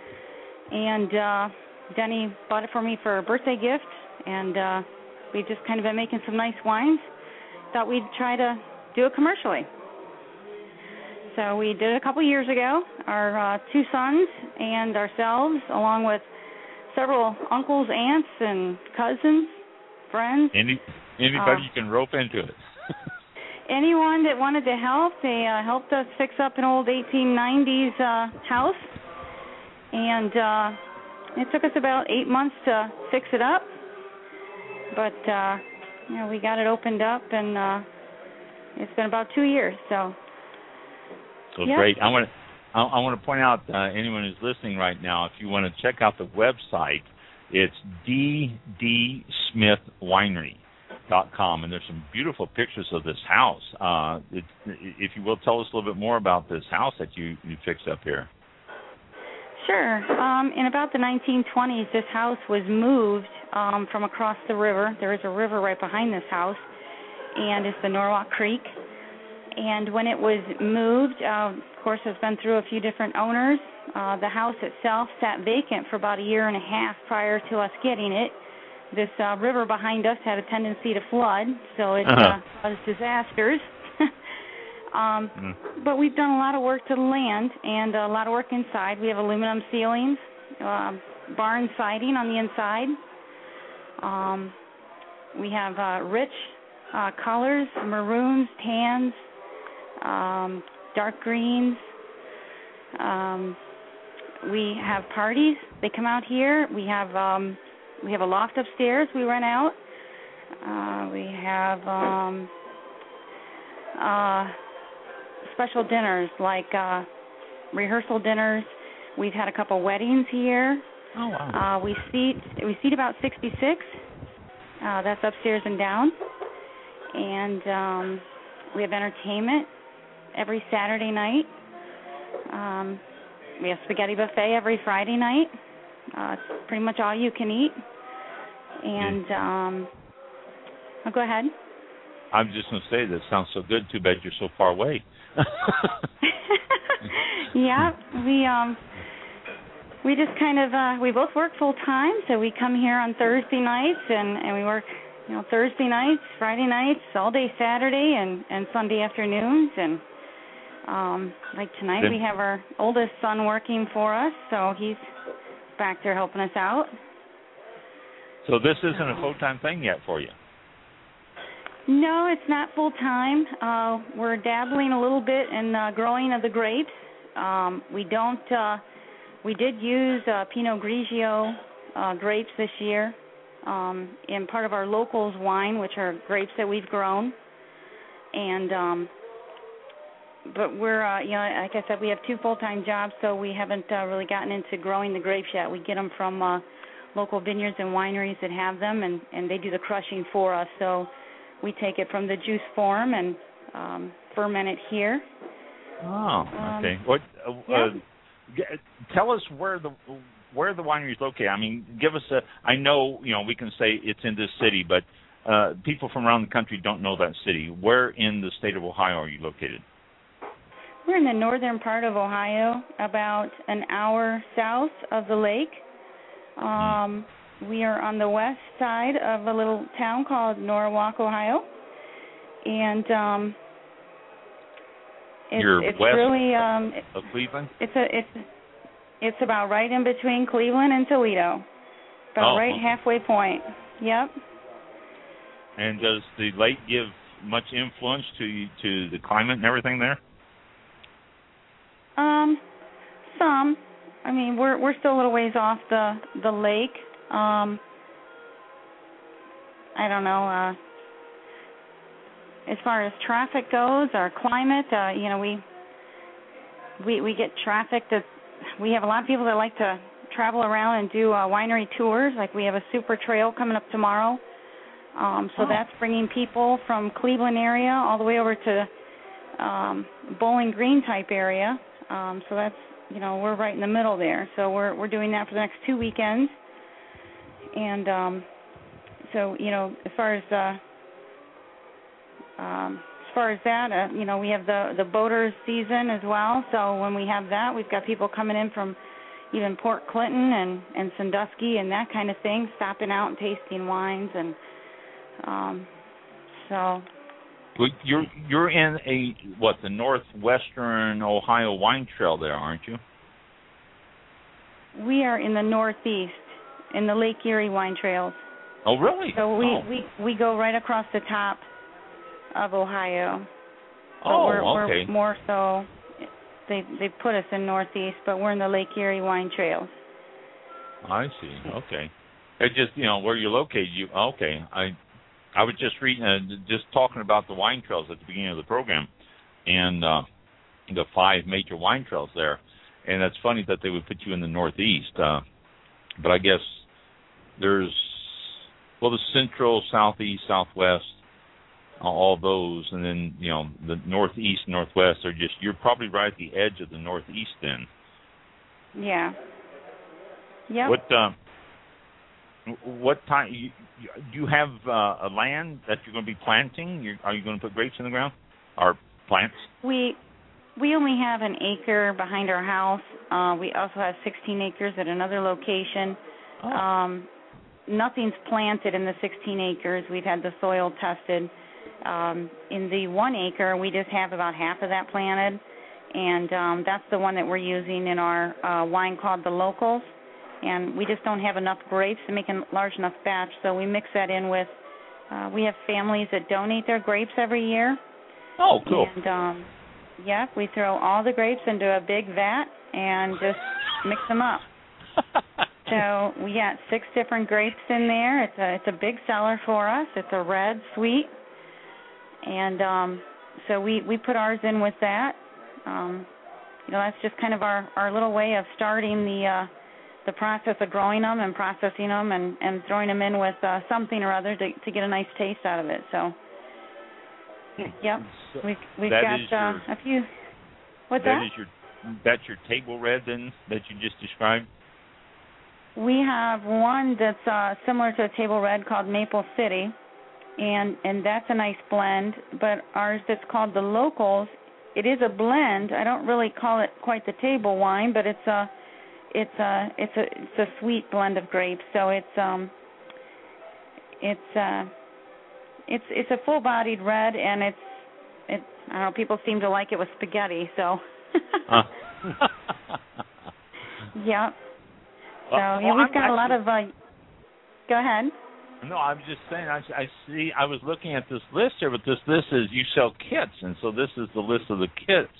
and uh, Denny bought it for me for a birthday gift, and uh, we've just kind of been making some nice wines. Thought we'd try to do it commercially. So we did it a couple years ago. Our uh, two sons and ourselves, along with several uncles, aunts, and cousins, friends. Any Anybody uh, you can rope into it. Anyone that wanted to help, they uh, helped us fix up an old eighteen nineties uh, house, and uh, it took us about eight months to fix it up. But uh, you know, we got it opened up, and uh, it's been about two years. So, so yep. Great. I want to I, I want to point out uh, anyone who's listening right now, if you want to check out the website, it's d d smith winery dot com, and there's some beautiful pictures of this house. Uh, it, if you will, tell us a little bit more about this house that you, you fixed up here. Sure. Um, in about the nineteen twenties, this house was moved um, from across the river. There is a river right behind this house, and it's the Norwalk Creek. And when it was moved, uh, of course, it's been through a few different owners. Uh, the house itself sat vacant for about a year and a half prior to us getting it. This uh, river behind us had a tendency to flood, so it uh-huh. uh, caused disasters. um, mm. But we've done a lot of work to the land and a lot of work inside. We have aluminum ceilings, uh, barn siding on the inside. Um, we have uh, rich uh, colors, maroons, tans, um, dark greens. Um, we have parties. They come out here. We have... Um, We have a loft upstairs we rent out. Uh, we have um, uh, special dinners like uh, rehearsal dinners. We've had a couple weddings here. Oh, wow. Uh, we seat we seat about sixty-six. Uh, that's upstairs and down. And um, we have entertainment every Saturday night. Um, we have spaghetti buffet every Friday night. Uh, it's pretty much all you can eat. And, um, oh, go ahead. I'm just going to say, that sounds so good. Too bad you're so far away. Yeah, we um, we just kind of, uh, we both work full time, so we come here on Thursday nights, and, and we work, you know, Thursday nights, Friday nights, all day Saturday, and, and Sunday afternoons. And um, like tonight, then we have our oldest son working for us, so he's back there helping us out. So this isn't a full-time thing yet for you? No, it's not full-time. Uh, we're dabbling a little bit in uh, growing of the grapes. Um, we don't, uh, we did use uh, Pinot Grigio uh, grapes this year um, in part of our locals wine, which are grapes that we've grown. And, um, but we're, uh, you know, like I said, we have two full-time jobs, so we haven't uh, really gotten into growing the grapes yet. We get them from uh, local vineyards and wineries that have them, and, and they do the crushing for us. So we take it from the juice form and um, ferment it here. Oh, okay. Um, what? Uh, yeah. uh, tell us where the where the winery is located. I mean, give us a. I know, you know, we can say it's in this city, but uh, people from around the country don't know that city. Where in the state of Ohio are you located? We're in the northern part of Ohio, about an hour south of the lake. Um, we are on the west side of a little town called Norwalk, Ohio, and um, it's, You're it's west really um, of Cleveland. It's a it's it's about right in between Cleveland and Toledo, about oh, right okay. halfway point. Yep. And does the lake give much influence to to the climate and everything there? Um, some. I mean, we're we're still a little ways off the the lake. Um, I don't know. Uh, as far as traffic goes, our climate, uh, you know, we we we get traffic that we have a lot of people that like to travel around and do uh, winery tours. Like we have a super trail coming up tomorrow. Um, so oh. that's bringing people from Cleveland area all the way over to um, Bowling Green type area. Um, so that's, you know, we're right in the middle there. So we're we're doing that for the next two weekends. And um, so you know, as far as uh, um, as far as that, uh, you know, we have the the boaters season as well. So when we have that, we've got people coming in from even Port Clinton and and Sandusky and that kind of thing, stopping out and tasting wines, and um, so. Well, you're you're in a what the northwestern Ohio wine trail there, aren't you? We are in the northeast, in the Lake Erie wine trails. Oh, really? So we, oh. we, we go right across the top of Ohio. So oh, we're, okay. We're more so, they they put us in northeast, but we're in the Lake Erie wine trails. I see. Okay. It just, you know, where you're located, you, okay. I I was just reading, uh, just talking about the wine trails at the beginning of the program, and uh, the five major wine trails there. And it's funny that they would put you in the northeast. Uh, but I guess there's, well, the central, southeast, southwest, all those, and then, you know, the northeast, northwest are just, you're probably right at the edge of the northeast then. Yeah. Yep. What, uh, what time, you, do you have uh, a land that you're going to be planting? You're, are you going to put grapes in the ground or plants? We we only have an acre behind our house. Uh, we also have sixteen acres at another location. Oh. Um, nothing's planted in the sixteen acres. We've had the soil tested. Um, in the one acre, we just have about half of that planted, and um, that's the one that we're using in our uh, wine called the Locals. And we just don't have enough grapes to make a large enough batch, so we mix that in with, uh, we have families that donate their grapes every year. Oh, cool. And, um, yeah, we throw all the grapes into a big vat and just mix them up. So we got six different grapes in there. It's a, it's a big seller for us. It's a red, sweet. And um, so we, we put ours in with that. Um, you know, that's just kind of our, our little way of starting the uh, the process of growing them and processing them and, and throwing them in with uh, something or other to, to get a nice taste out of it. So, yep, so we, we've that got is uh, your, a few. What's that? that? Is your, that's your table red then that you just described? We have one that's uh, similar to a table red called Maple City, and, and that's a nice blend. But ours that's called the Locals, it is a blend. I don't really call it quite the table wine, but it's a It's a it's a it's a sweet blend of grapes. So it's um it's uh it's it's a full-bodied red, and it's it's I don't know, people seem to like it with spaghetti. So uh. yeah. So well, yeah, well, we've got I'm a lot of. Uh, go ahead. No, I was just saying. I, I see. I was looking at this list here, but this list is you sell kits, and so this is the list of the kits.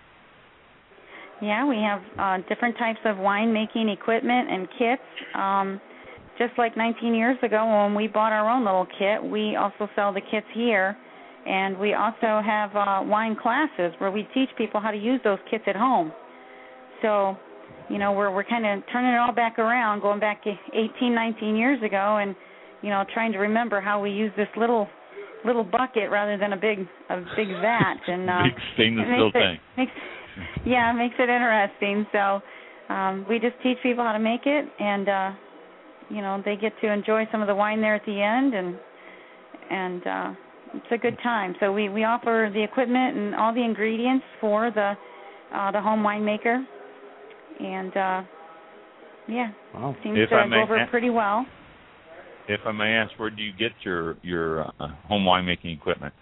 Yeah, we have uh, different types of winemaking equipment and kits. Um, just like nineteen years ago when we bought our own little kit, we also sell the kits here. And we also have uh, wine classes where we teach people how to use those kits at home. So, you know, we're, we're kind of turning it all back around, going back eighteen, nineteen years ago, and, you know, trying to remember how we use this little little bucket rather than a big a big vat. And uh, big stainless steel thing. Makes, yeah, it makes it interesting. So um, we just teach people how to make it, and uh, you know, they get to enjoy some of the wine there at the end, and and uh, it's a good time. So we, we offer the equipment and all the ingredients for the uh, the home winemaker, and uh, yeah, wow. seems if to I go may over a- pretty well. If I may ask, where do you get your your uh, home winemaking equipment?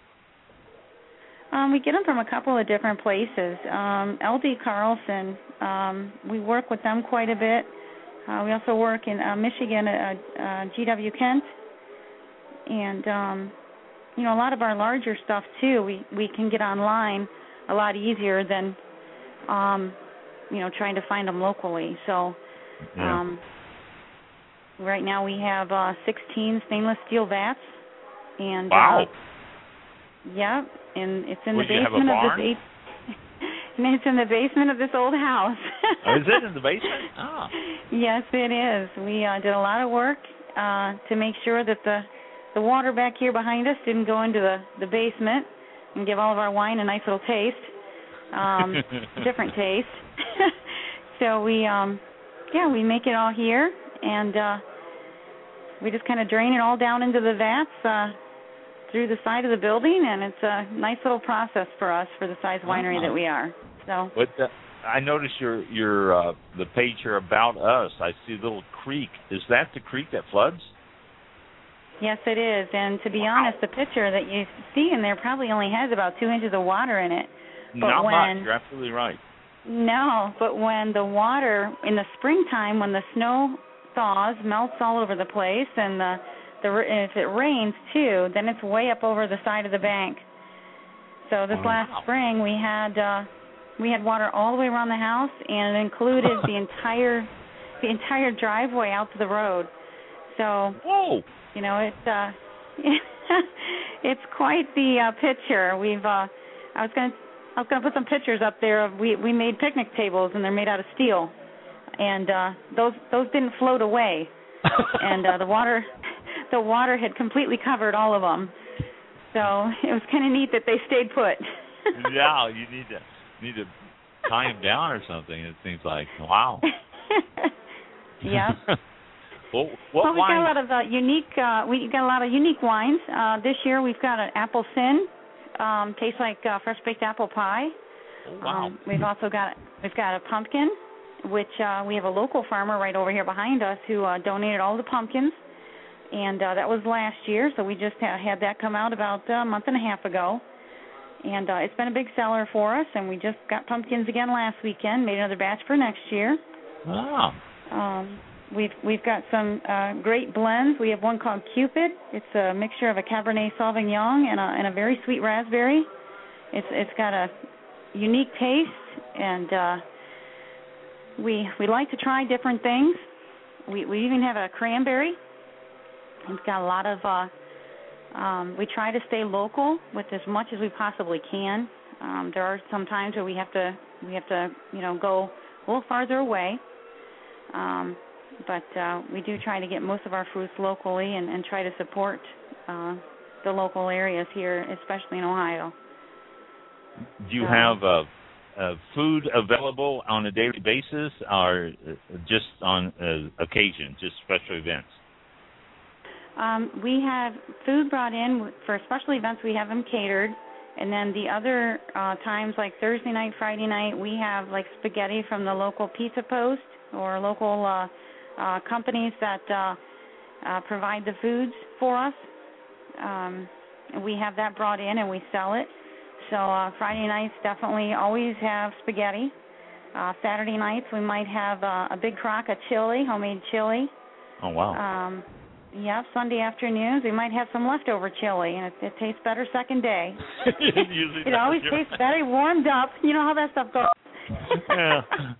Um, we get them from a couple of different places. Um, L D Carlson, um, we work with them quite a bit. Uh, we also work in uh, Michigan at uh, G W Kent. And, um, you know, a lot of our larger stuff, too, we, we can get online a lot easier than, um, you know, trying to find them locally. So yeah. um, right now we have uh, sixteen stainless steel vats. And, wow. Uh, yeah. And it's in Would the you have a basement of barn? this eight, and it's in the basement of this old house. Oh, is it in the basement? Oh. Yes, it is. We uh, did a lot of work uh, to make sure that the the water back here behind us didn't go into the, the basement and give all of our wine a nice little taste, um, different taste. So we, um, yeah, we make it all here, and uh, we just kind of drain it all down into the vats uh, through the side of the building, and it's a nice little process for us for the size winery uh-huh. that we are. So. But uh, I noticed your your uh, the page here about us. I see a little creek. Is that the creek that floods? Yes, it is. And to be wow. honest, the picture that you see in there probably only has about two inches of water in it. But Not when, much. You're absolutely right. No, but when the water in the springtime, when the snow thaws, melts all over the place, and the the and if it rains too, then it's way up over the side of the bank. So this wow. last spring, we had uh, we had water all the way around the house, and it included the entire the entire driveway out to the road. So, whoa. you know, it's uh, it's quite the uh, picture. We've uh, I was going to I was going to put some pictures up there of we we made picnic tables, and they're made out of steel, and uh, those those didn't float away, and uh, the water the water had completely covered all of them. So it was kind of neat that they stayed put. Yeah, you need to need to tie them down or something. It seems like wow. Yeah. Well, what well, we've wine? got a lot of uh, unique. Uh, we got a lot of unique wines. Uh, this year, we've got an apple sin, um, tastes like uh, fresh baked apple pie. Oh, wow. Um, we've also got we've got a pumpkin, which uh, we have a local farmer right over here behind us who uh, donated all the pumpkins, and uh, that was last year. So we just ha- had that come out about a month and a half ago, and uh, it's been a big seller for us. And we just got pumpkins again last weekend. Made another batch for next year. Wow. Um, We've we've got some uh, great blends. We have one called Cupid. It's a mixture of a Cabernet Sauvignon and a, and a very sweet raspberry. It's it's got a unique taste, and uh, we we like to try different things. We we even have a cranberry. It's got a lot of. Uh, um, we try to stay local with as much as we possibly can. Um, there are some times where we have to we have to you know go a little farther away. Um, But uh, we do try to get most of our fruits locally and, and try to support uh, the local areas here, especially in Ohio. Do you so, have uh, uh, food available on a daily basis or just on uh, occasion, just special events? Um, we have food brought in for special events. We have them catered. And then the other uh, times, like Thursday night, Friday night, we have like spaghetti from the local Pizza Post or local uh Uh, companies that uh, uh, provide the foods for us. Um, we have that brought in and we sell it. So uh, Friday nights definitely always have spaghetti. Uh, Saturday nights we might have uh, a big crock of chili, homemade chili. Oh, wow. Um, yeah, Sunday afternoons we might have some leftover chili, and it, it tastes better second day. it, it always tastes better warmed up. You know how that stuff goes. Yeah.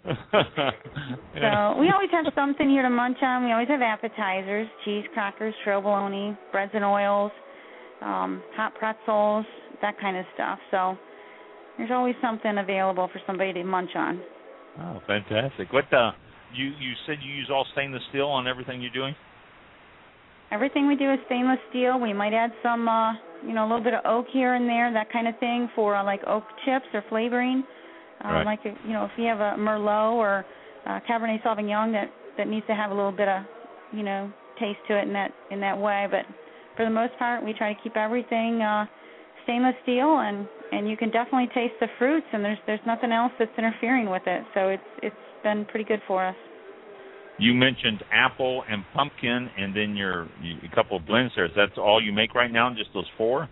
So we always have something here to munch on. We always have appetizers, cheese, crackers, provolone, breads and oils, um, hot pretzels, that kind of stuff. So there's always something available for somebody to munch on. Oh, fantastic. What uh, you you said you use all stainless steel on everything you're doing? Everything we do is stainless steel. We might add some, uh, you know, a little bit of oak here and there, that kind of thing for uh, like oak chips or flavoring. Um, right. Like, you know, if you have a Merlot or uh, Cabernet Sauvignon that, that needs to have a little bit of, you know, taste to it in that in that way. But for the most part, we try to keep everything uh, stainless steel, and, and you can definitely taste the fruits, and there's there's nothing else that's interfering with it. So it's it's been pretty good for us. You mentioned apple and pumpkin, and then your a couple of blends there. That's all you make right now, just those four?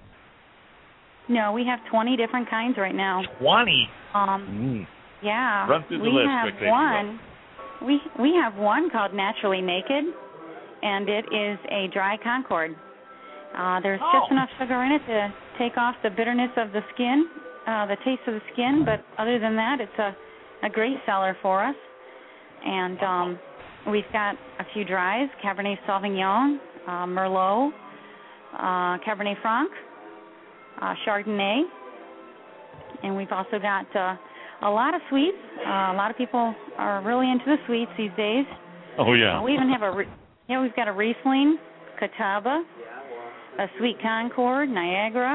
No, we have twenty different kinds right now. twenty? Um, mm. Yeah. Run through the we list have quickly. one. We we have one called Naturally Naked, and it is a dry Concord. Uh, there's oh. just enough sugar in it to take off the bitterness of the skin, uh, the taste of the skin, but other than that, it's a, a great seller for us. And um, we've got a few dries, Cabernet Sauvignon, uh, Merlot, uh, Cabernet Franc, uh, Chardonnay, and we've also got uh, a lot of sweets. Uh, a lot of people are really into the sweets these days. Oh, yeah. Uh, we even have a, you know, we've got a Riesling, Catawba, a Sweet Concord, Niagara,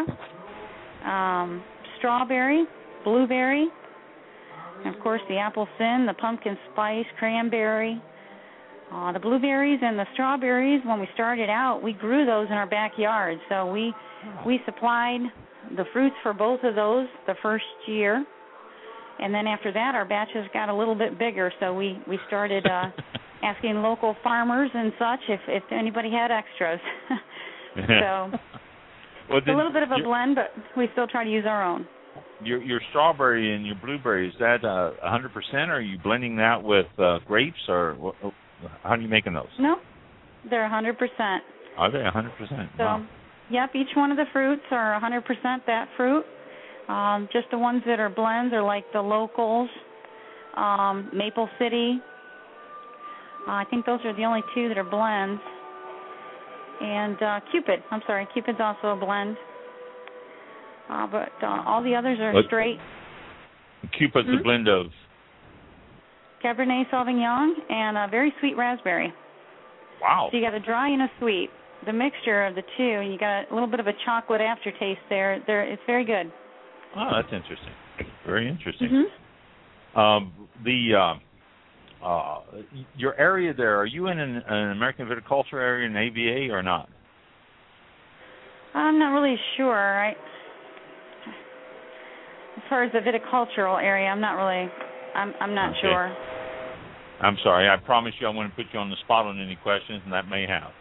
um, strawberry, blueberry, and, of course, the apple sin, the pumpkin spice, cranberry, Uh, the blueberries and the strawberries, when we started out, we grew those in our backyard. So we oh. we supplied the fruits for both of those the first year. And then after that, our batches got a little bit bigger. So we, we started uh, asking local farmers and such if, if anybody had extras. So well, it's a little bit of a blend, but we still try to use our own. Your your strawberry and your blueberry, is that uh, one hundred percent, or are you blending that with uh, grapes, or what, how are you making those? No, they're one hundred percent. Are they one hundred percent? So, wow. Yep, each one of the fruits are one hundred percent that fruit. Um, just the ones that are blends are like the locals, um, Maple City. Uh, I think those are the only two that are blends. And uh, Cupid, I'm sorry, Cupid's also a blend. Uh, but uh, all the others are but straight. Cupid's mm-hmm. a blend of? Cabernet Sauvignon and a very sweet raspberry. Wow. So you got a dry and a sweet. The mixture of the two, and you got a little bit of a chocolate aftertaste there. There, it's very good. Oh, that's interesting. Very interesting. Mm-hmm. Um, the uh, uh, your area there, are you in an, an American viticulture area, an A V A, or not? I'm not really sure. I, as far as the viticultural area, I'm not really. I'm I'm not okay. sure. I'm sorry. I promise you, I won't put you on the spot on any questions, and that may have.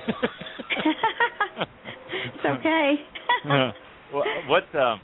It's okay. uh, what uh,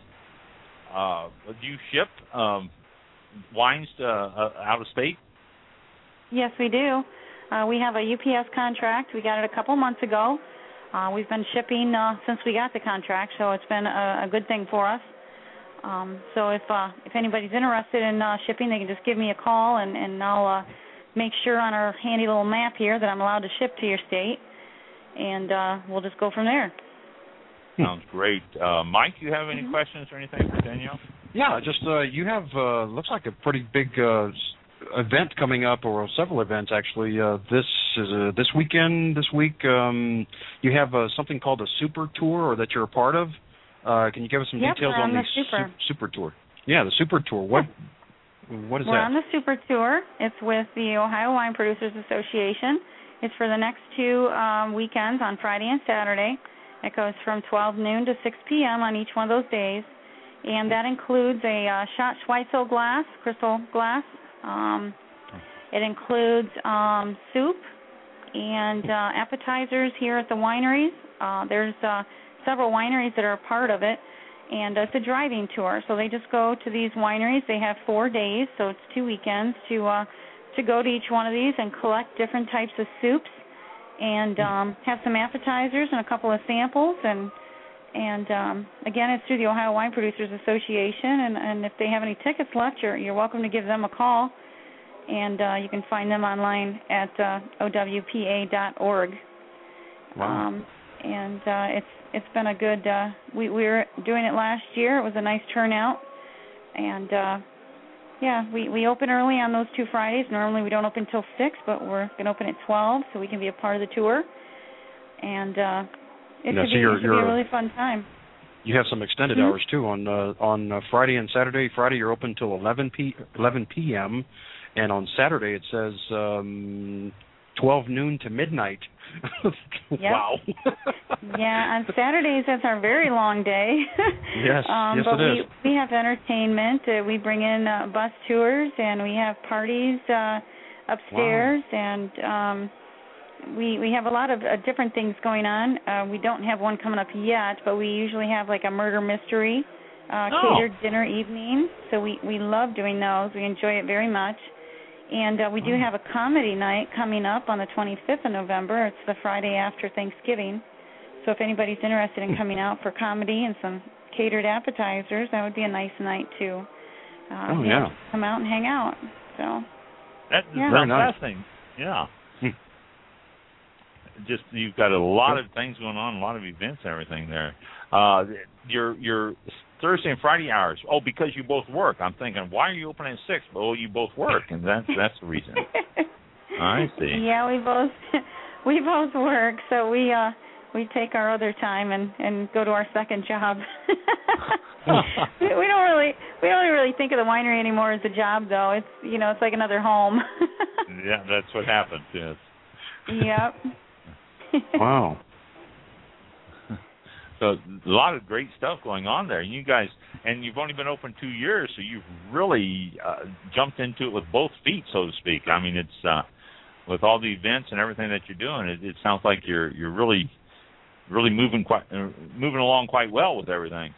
uh, do you ship um, wines to, uh, out of state? Yes, we do. Uh, we have a U P S contract. We got it a couple months ago. Uh, we've been shipping uh, since we got the contract, so it's been a, a good thing for us. Um, so if uh, if anybody's interested in uh, shipping, they can just give me a call, and, and I'll uh, make sure on our handy little map here that I'm allowed to ship to your state, and uh, we'll just go from there. Sounds great. Uh, Mike, you have any mm-hmm. questions or anything for Danielle? Yeah, just uh, you have, uh, looks like a pretty big uh, event coming up, or several events actually. Uh, this is a, this weekend, this week, um, you have uh, something called a super tour, or that you're a part of. Uh, can you give us some yep, details we're on, on the the super. Su- super tour? Yeah, the super tour. What what is we're that? on the super tour. It's with the Ohio Wine Producers Association. It's for the next two um, weekends on Friday and Saturday. It goes from twelve noon to six p.m. on each one of those days, and that includes a uh, shot Schweitzel glass, crystal glass. Um, it includes um, soup and uh, appetizers here at the wineries. Uh, there's uh, several wineries that are a part of it, and it's a driving tour. So they just go to these wineries. They have four days, so it's two weekends to uh, to go to each one of these and collect different types of soups, and um, have some appetizers and a couple of samples. And and um, again, it's through the Ohio Wine Producers Association. And, and if they have any tickets left, you're you're welcome to give them a call, and uh, you can find them online at uh, O W P A dot org. Wow. Um, and uh, it's it's been a good. Uh, we we were doing it last year. It was a nice turnout, and uh, yeah, we we open early on those two Fridays. Normally we don't open till six, but we're going to open at twelve, so we can be a part of the tour. And uh, it now, should, so be, you're, it should you're, be a really fun time. You have some extended mm-hmm. hours too on uh, on uh, Friday and Saturday. Friday you're open till eleven p.m. and on Saturday it says um, twelve noon to midnight. Wow. Yeah, on Saturdays that's our very long day. Yes, um, yes but it we, is. we have entertainment. Uh, we bring in uh, bus tours, and we have parties uh, upstairs, wow. and um, we we have a lot of uh, different things going on. Uh, we don't have one coming up yet, but we usually have like a murder mystery uh, oh. catered dinner evening. So we, we love doing those. We enjoy it very much. And uh, we do have a comedy night coming up on the twenty-fifth of November. It's the Friday after Thanksgiving. So if anybody's interested in coming out for comedy and some catered appetizers, that would be a nice night to uh, oh, yeah. come out and hang out. So That's yeah. very nice. Fascinating. Yeah. Just you've got a lot of things going on, a lot of events and everything there. Uh, your your Thursday and Friday hours. Oh, because you both work. I'm thinking, why are you open at six? Oh, you both work, and that's that's the reason. I see. Yeah, we both we both work, so we uh we take our other time and, and go to our second job. we, we don't really we don't really think of the winery anymore as a job, though. It's you know it's like another home. Yeah, that's what happens. Yes. Yep. Wow. So a lot of great stuff going on there. You guys, and you've only been open two years, so you've really uh, jumped into it with both feet, so to speak. I mean, it's uh, with all the events and everything that you're doing, it, it sounds like you're you're really, really moving quite uh, moving along quite well with everything.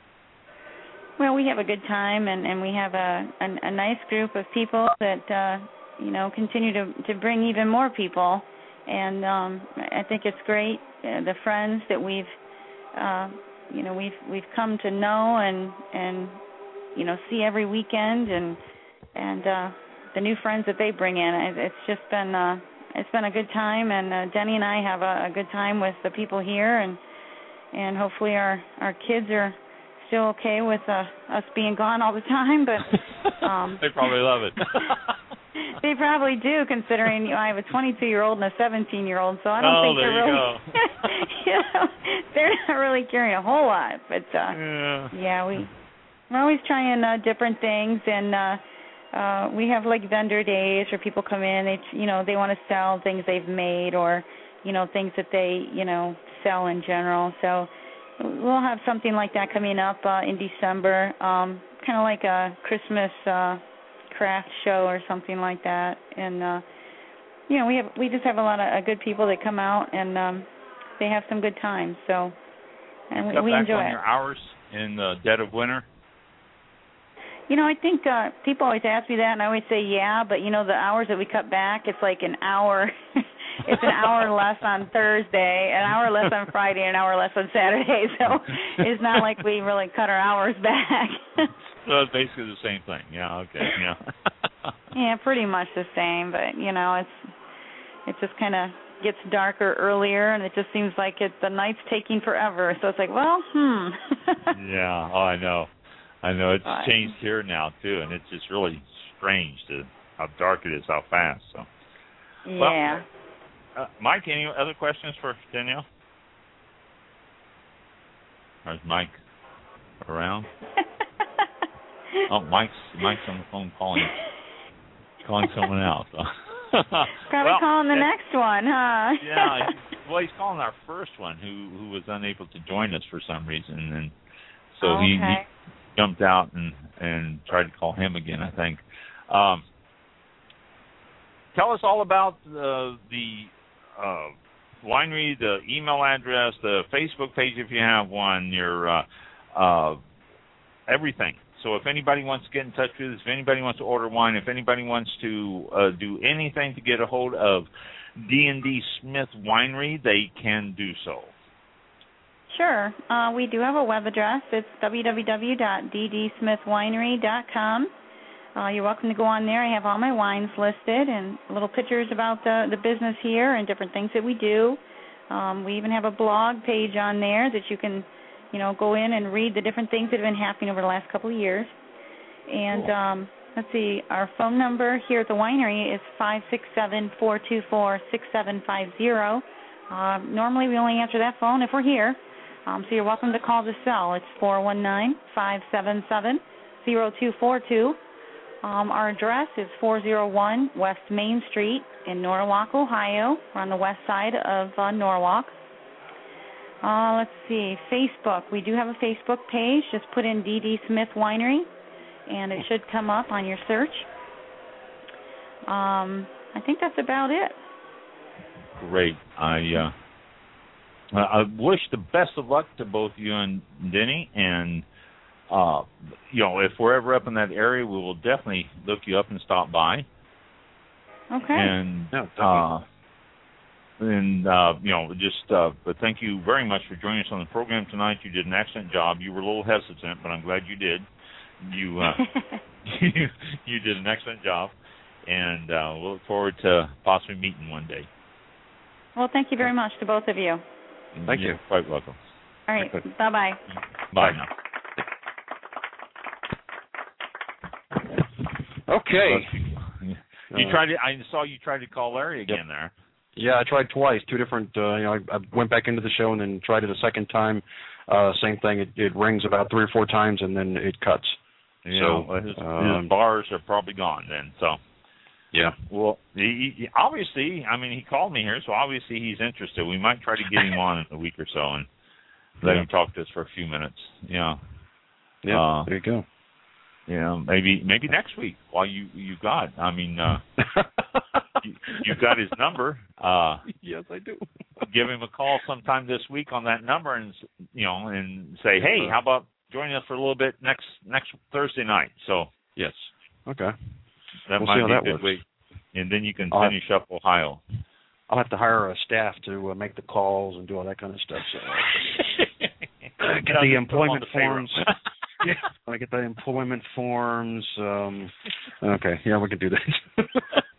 Well, we have a good time, and, and we have a, a a nice group of people that uh, you know continue to to bring even more people, and um, I think it's great. Uh, the friends that we've Uh, you know, we've we've come to know and and you know see every weekend, and and uh, the new friends that they bring in. It's just been uh, it's been a good time, and uh, Denny and I have a, a good time with the people here, and and hopefully our our kids are still okay with uh, us being gone all the time. But um, they probably love it. They probably do, considering you know, I have a twenty-two-year-old and a seventeen-year-old, so I don't oh, think there they're you really, go. you know, they're not really caring a whole lot. But uh, yeah, yeah, we we're always trying uh, different things, and uh, uh, we have like vendor days where people come in. They you know they want to sell things they've made, or you know things that they you know sell in general. So we'll have something like that coming up uh, in December, um, kind of like a Christmas. Uh, craft show or something like that, and uh you know we have we just have a lot of uh, good people that come out, and um they have some good times, so and we, we back enjoy on it. Your hours in the dead of winter? You know, I think uh people always ask me that, and I always say yeah, but you know the hours that we cut back, it's like an hour it's an hour less on Thursday, an hour less on Friday, an hour less on Saturday, so it's not like we really cut our hours back. So it's basically the same thing. Yeah, okay. Yeah. Yeah, pretty much the same, but you know, it's it just kind of gets darker earlier, and it just seems like it the night's taking forever. So it's like, well, hmm. Yeah. Oh, I know. I know. It's but, changed here now too, and it's just really strange to how dark it is, how fast. So. Yeah. Well, uh, Mike, any other questions for Danielle? Or is Mike around? Oh, Mike's Mike's on the phone calling calling someone else. Probably well, calling the next one, huh? Yeah. Well, he's calling our first one, who who was unable to join us for some reason, and so okay. he, he jumped out and and tried to call him again, I think. Um, tell us all about the the uh, winery, the email address, the Facebook page if you have one, your uh, uh, everything. So if anybody wants to get in touch with us, if anybody wants to order wine, if anybody wants to uh, do anything to get a hold of D and D Smith Winery, they can do so. Sure. Uh, we do have a web address. It's w w w dot d d smith winery dot com. Uh, you're welcome to go on there. I have all my wines listed and little pictures about the, the business here and different things that we do. Um, we even have a blog page on there that you can you know, go in and read the different things that have been happening over the last couple of years. And cool. um, let's see, our phone number here at the winery is five six seven, four two four, six seven five zero. Uh, normally we only answer that phone if we're here, um, so you're welcome to call the cell. It's four one nine, five seven seven, zero two four two. Um, our address is four oh one West Main Street in Norwalk, Ohio. We're on the west side of uh, Norwalk. Uh, let's see, Facebook. We do have a Facebook page. Just put in D D Smith Winery, and it should come up on your search. Um, I think that's about it. Great. I uh, I wish the best of luck to both you and Denny. And, uh, you know, if we're ever up in that area, we will definitely look you up and stop by. Okay. And, no, uh, and uh, you know, just, uh, but thank you very much for joining us on the program tonight. You did an excellent job. You were a little hesitant, but I'm glad you did. You, uh, you, you did an excellent job. And uh, we'll look forward to possibly meeting one day. Well, thank you very much to both of you. Thank You're you. quite welcome. All right. Bye-bye. Bye now. Okay. You tried to, I saw you tried to call Larry again yep. there. Yeah, I tried twice, two different, uh, you know, I, I went back into the show and then tried it a second time. Uh, same thing. It, it rings about three or four times and then it cuts. Yeah, so well, his, um, his bars are probably gone then, so. Yeah. Well, he, he, obviously, I mean, he called me here, so obviously he's interested. We might try to get him on in a week or so and let yeah. him talk to us for a few minutes. Yeah. Yeah. Uh, there you go. Yeah, maybe maybe next week while you you got. I mean, uh, you, you got his number. Uh, yes, I do. Give him a call sometime this week on that number, and you know, and say, hey, how about joining us for a little bit next next Thursday night? So yes, okay. That we'll might see how be that a good works. week, and then you can I'll finish up Ohio. I'll have to hire a staff to uh, make the calls and do all that kind of stuff. So uh, get the employment the forms. Yeah, I get the employment forms. Um, okay, yeah, we can do that.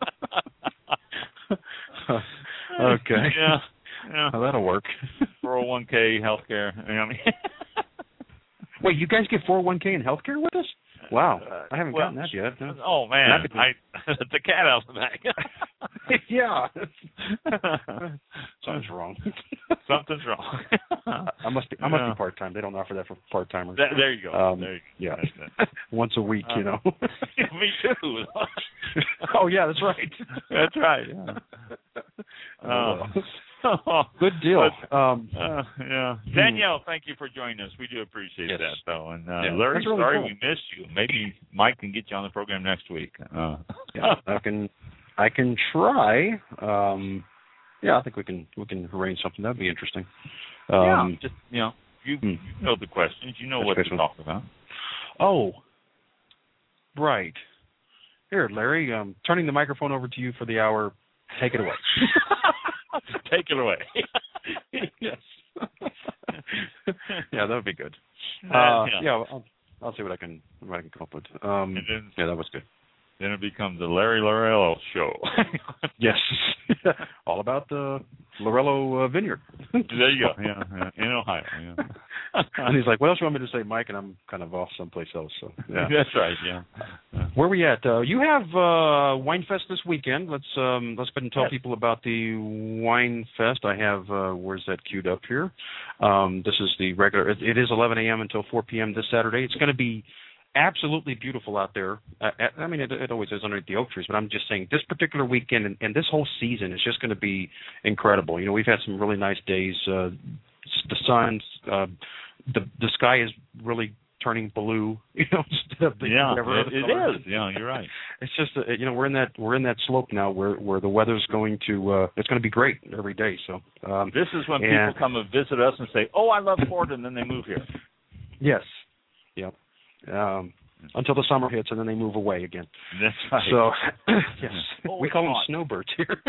okay. Yeah, yeah. Oh, that'll work. four oh one k, healthcare. You know what I mean? Wait, you guys get four oh one k and healthcare with us? Wow, uh, I haven't well, gotten that yet. No. Oh man, I, I the cat out of the bag. Yeah, something's wrong. Something's wrong. I must be. I must yeah. be part time. They don't offer that for part timers. That, there you go. Um, there you go. Yeah, once a week, uh, you know. Me too. Oh yeah, that's right. That's right. Yeah. Uh, Oh, good deal. But, um, uh, yeah, Danielle, thank you for joining us. We do appreciate yes. that, though. And uh, yeah, Larry, really sorry cool. we missed you. Maybe Mike can get you on the program next week. Uh, yeah, I can, I can try. Um, yeah, I think we can, we can arrange something. That'd be interesting. Um, yeah, just you know, you, hmm. you know the questions. You know what to talk about. Oh, right. Here, Larry. Um, turning the microphone over to you for the hour. Take it away. Take it away. Yes. Yeah, that would be good. Uh, Uh, yeah, yeah I'll, I'll see what I can what I can come up with. Um, then, yeah, that was good. Then it becomes the Larry Laurello show. Yes, all about the Laurello uh, Vineyard. There you go. Yeah, yeah. In Ohio. Yeah. And he's like, "What else do you want me to say, Mike?" And I'm kind of off someplace else. So yeah, that's right. Yeah. yeah. Where are we at? Uh, you have uh, Winefest this weekend. Let's um, let's go ahead and tell yes. people about the Winefest. I have uh, where's that queued up here? Um, this is the regular. It, it is eleven a.m. until four p.m. this Saturday. It's going to be absolutely beautiful out there. Uh, I mean, it, it always is underneath the oak trees, but I'm just saying this particular weekend and, and this whole season is just going to be incredible. You know, we've had some really nice days. Uh, the sun, uh, the the sky is really turning blue. You know, instead of the yeah, whatever it, it is. Yeah, you're right. It's just uh, you know we're in that we're in that slope now where where the weather's going to uh, it's going to be great every day. So um, this is when and, people come and visit us and say, "Oh, I love Florida," and then they move here. Yes. Yep. Um, until the summer hits, and then they move away again. That's right. So, yes, oh, we call them hot. snowbirds here.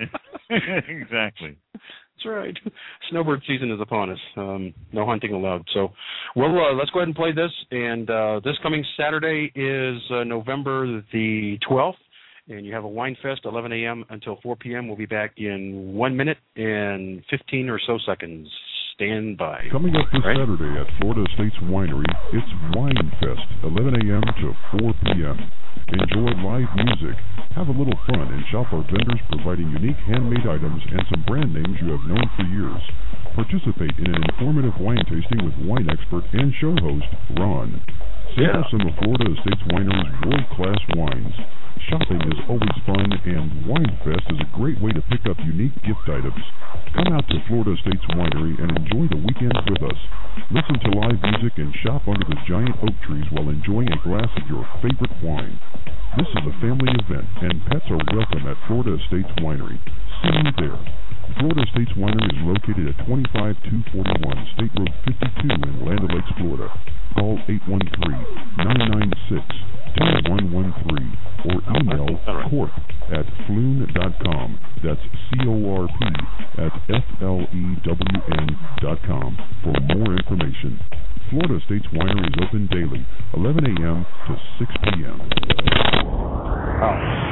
Exactly. That's right. Snowbird season is upon us. Um, no hunting allowed. So, well, uh, let's go ahead and play this. And uh, this coming Saturday is uh, November the twelfth, and you have a wine fest, eleven a.m. until four p.m. We'll be back in one minute and fifteen or so seconds. Stand by. Coming up this right. Saturday at Florida Estates Winery, it's Wine Fest, eleven a.m. to four p.m. Enjoy live music, have a little fun, and shop our vendors providing unique handmade items and some brand names you have known for years. Participate in an informative wine tasting with wine expert and show host, Ron. Sample yeah. some of Florida Estates Winery's world-class wines. Shopping is always fun, and Winefest is a great way to pick up unique gift items. Come out to Florida Estates Winery and enjoy the weekends with us. Listen to live music and shop under the giant oak trees while enjoying a glass of your favorite wine. This is a family event, and pets are welcome at Florida Estates Winery. See you there. Florida Estates Winery is located at twenty-five two forty-one State Road fifty-two in Land O'Lakes, Florida. Call eight one three, nine nine six, two one one three or email corp at flume dot com. That's C O R P at F L E W N dot com for more information. Florida Estates Winery is open daily, eleven a.m. to six p.m. Oh.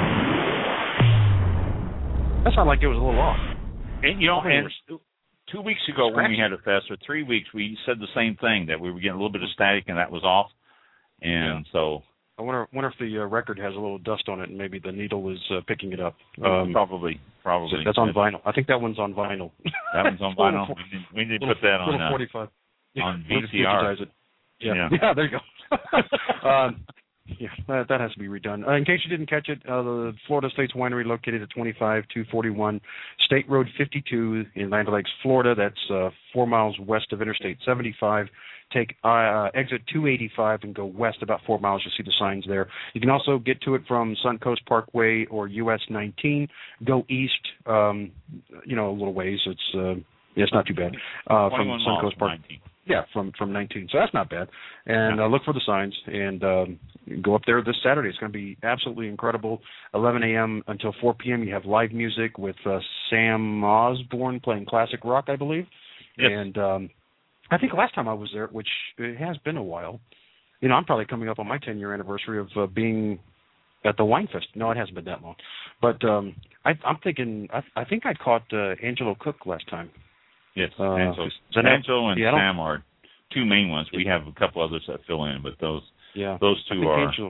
That sounded like it was a little off. And, you know, and two weeks ago when we had a fest, or three weeks, we said the same thing, that we were getting a little bit of static and that was off. And yeah. so... I wonder, wonder if the uh, record has a little dust on it and maybe the needle is uh, picking it up. Um, probably, probably. So that's on vinyl. I think that one's on vinyl. That one's on vinyl. We need, we need to put that on, uh, forty-five. on V C R. It. Yeah. Yeah. yeah, there you go. um, Yeah, that, that has to be redone. Uh, in case you didn't catch it, uh, the Florida Estates Winery located at twenty-five two forty-one State Road fifty-two in Land O'Lakes, Florida. That's uh, four miles west of Interstate seventy-five. Take uh, exit two eighty-five and go west about four miles. You'll see the signs there. You can also get to it from Suncoast Parkway or U S nineteen. Go east, um, you know, a little ways. It's uh, yeah, it's not too bad. Uh, from Suncoast Park. nineteen. Yeah, from, from nineteen. So that's not bad. And uh, look for the signs and um, go up there this Saturday. It's going to be absolutely incredible. eleven a.m. until four p.m. You have live music with uh, Sam Osborne playing classic rock, I believe. Yes. And um, I think last time I was there, which it has been a while, you know, I'm probably coming up on my ten-year anniversary of uh, being at the Wine Fest. No, it hasn't been that long. But um, I, I'm thinking, I, I think I caught uh, Angelo Cook last time. Yes, uh, Angelo, Angelo and yeah, Sam are two main ones. We have a couple others that fill in, but those yeah, those two are. Angelo,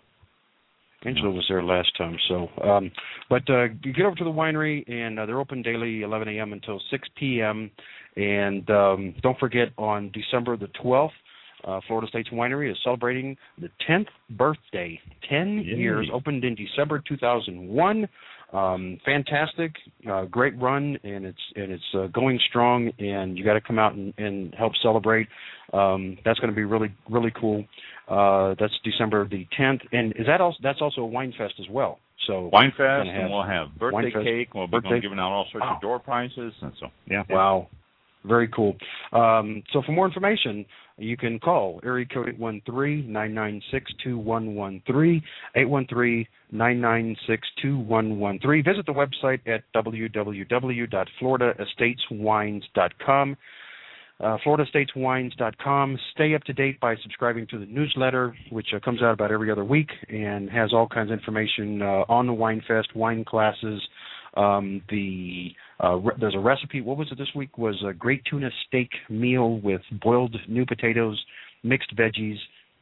Angelo was there last time, so. Um, but uh, you get over to the winery, and uh, they're open daily, eleven a.m. until six p.m. And um, don't forget, on December the twelfth, uh, Florida Estates Winery is celebrating the tenth birthday. Ten Yay. years, opened in December two thousand one. Um, fantastic, uh, great run, and it's and it's uh, going strong. And you got to come out and, and help celebrate. Um, that's going to be really really cool. Uh, that's December the tenth, and is that also that's also a wine fest as well? So wine fest, and we'll have birthday cake. We'll be birthday. giving out all sorts wow. of door prizes, and so yeah. Wow. Very cool. Um, so for more information, you can call area code eight one three, nine nine six, two one one three, eight one three, nine nine six, two one one three. Visit the website at w w w dot florida estates wines dot com. Uh, florida estates wines dot com. Stay up to date by subscribing to the newsletter, which uh, comes out about every other week and has all kinds of information uh, on the Wine Fest, wine classes. Um, the uh, re- there's a recipe. What was it this week? Was a great tuna steak meal with boiled new potatoes, mixed veggies,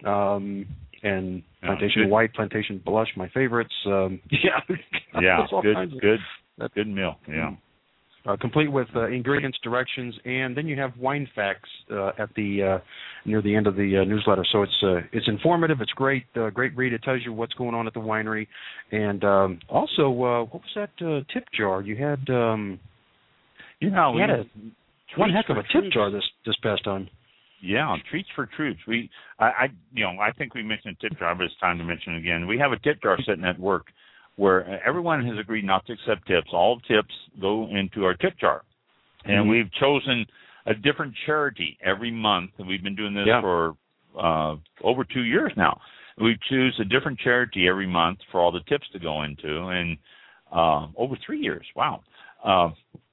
um, and plantation good. white, plantation blush. My favorites. Um, yeah, yeah, good, of, good, that's good meal. Yeah, uh, complete with uh, ingredients, directions, and then you have wine facts uh, at the uh, near the end of the uh, newsletter. So it's uh, it's informative. It's great, uh, great read. It tells you what's going on at the winery, and um, also uh, what was that uh, tip jar you had? Um, you know, you had a, one heck of a tip jar this this past time. Yeah, treats for troops. We, I, I, you know, I think we mentioned tip jar, but it's time to mention it again. We have a tip jar sitting at work where everyone has agreed not to accept tips. All tips go into our tip jar. And mm-hmm. we've chosen a different charity every month, and we've been doing this yeah. for uh, over two years now. We choose a different charity every month for all the tips to go into, and uh, over three years. Wow. Uh,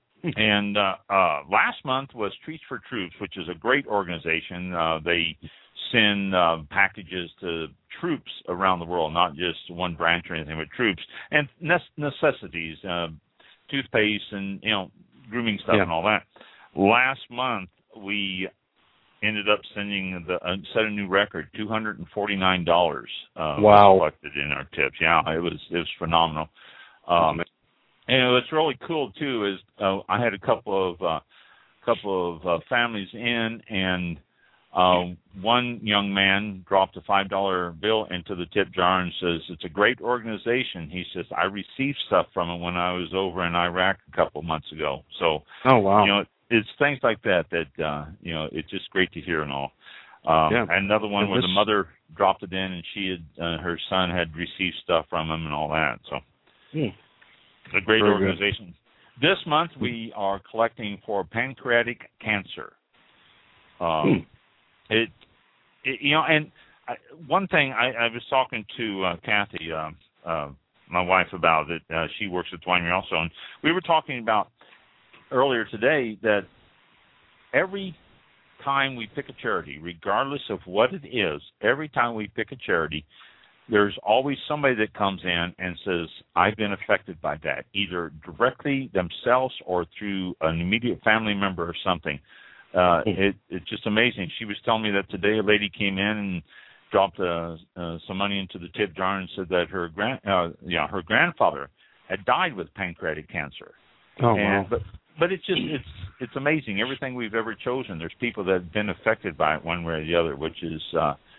and uh, uh, last month was Treats for Troops, which is a great organization. Uh, they send uh, packages to troops around the world, not just one branch or anything, but troops, and necessities, uh, toothpaste and, you know, grooming stuff yeah. and all that. Last month, we ended up sending the uh, set a new record, two hundred forty-nine dollars uh, wow. was collected in our tips. Yeah, it was it was phenomenal. Um, and what's really cool too is uh, I had a couple of uh, couple of uh, families in, and uh, one young man dropped a five dollar bill into the tip jar and says, "It's a great organization." He says, "I received stuff from it when I was over in Iraq a couple months ago." So, oh wow, you know, it's things like that that uh, you know, it's just great to hear and all. Um, yeah. Another one and where this... the mother dropped it in, and she had uh, her son had received stuff from him and all that. So, hmm. it's a great Very organization. Good. This month we are collecting for pancreatic cancer. Um, hmm. It, it, you know, and I, one thing I, I was talking to uh, Kathy, uh, uh, my wife, about it. Uh, she works at the winery also, and we were talking about earlier today that every time we pick a charity, regardless of what it is, every time we pick a charity, there's always somebody that comes in and says, "I've been affected by that," either directly themselves or through an immediate family member or something. Uh, it, it's just amazing. She was telling me that today a lady came in and dropped uh, uh, some money into the tip jar and said that her grand, uh, yeah, her grandfather had died with pancreatic cancer. Oh, and, wow. But, but it's just it's it's amazing. Everything we've ever chosen, there's people that have been affected by it one way or the other, which is uh,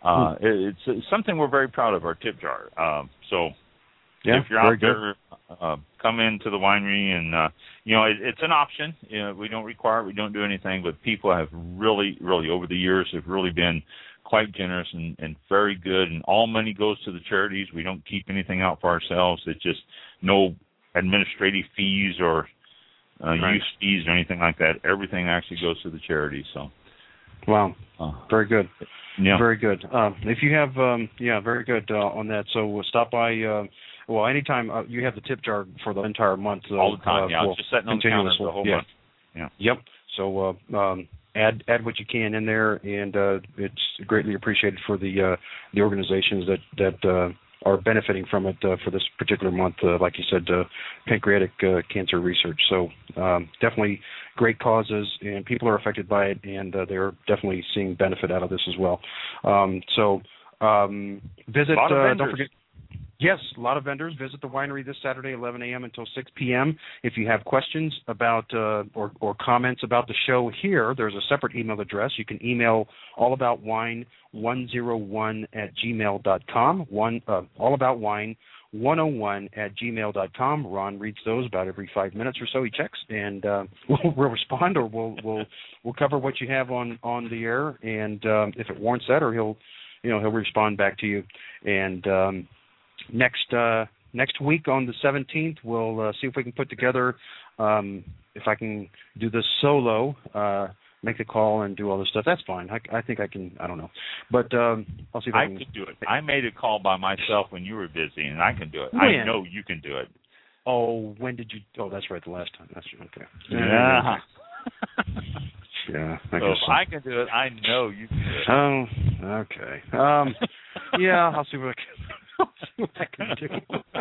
Uh, hmm. it, it's something we're very proud of, our tip jar. Uh, so yeah, if you're out there, uh, come into the winery, and uh, you know it, it's an option. You know, we don't require it, we don't do anything, but people have really, really over the years have really been quite generous and, and very good. And all money goes to the charities. We don't keep anything out for ourselves. It's just no administrative fees or uh, right. use fees or anything like that. Everything actually goes to the charities. So, wow, uh, very good. Yeah, very good. Um, if you have, um, yeah, very good uh, on that. So we'll stop by. Uh, well, anytime uh, you have the tip jar for the entire month. Uh, all the time. Uh, yeah, well, just setting on the counter the whole yeah. month. Yeah. Yep. So uh, um, add add what you can in there, and uh, it's greatly appreciated for the uh, the organizations that that uh, are benefiting from it uh, for this particular month. Uh, like you said, uh, pancreatic uh, cancer research. So um, definitely great causes, and people are affected by it, and uh, they're definitely seeing benefit out of this as well. Um, so um, visit. Uh, don't forget. Yes, a lot of vendors. Visit the winery this Saturday, eleven a.m. until six p.m. If you have questions about uh, or, or comments about the show here, there's a separate email address. You can email allaboutwine one oh one at gmail dot com. One, uh, allaboutwine one oh one at gmail dot com. Ron reads those about every five minutes or so. He checks, and uh, we'll, we'll respond, or we'll we'll we'll cover what you have on, on the air, and um, if it warrants that, or he'll you know he'll respond back to you. And um, Next uh, next week on the seventeenth, we'll uh, see if we can put together, um, if I can do this solo, uh, make the call and do all this stuff. That's fine. I, I think I can. I don't know. But um, I'll see if I, I can. could do it. I made a call by myself when you were busy, and I can do it. When? I know you can do it. Oh, when did you? Oh, that's right, the last time. That's okay. Yeah. Yeah, I so guess if so. I can do it, I know you can do it. Oh, okay. Um, yeah, I'll see what I can. What I can do.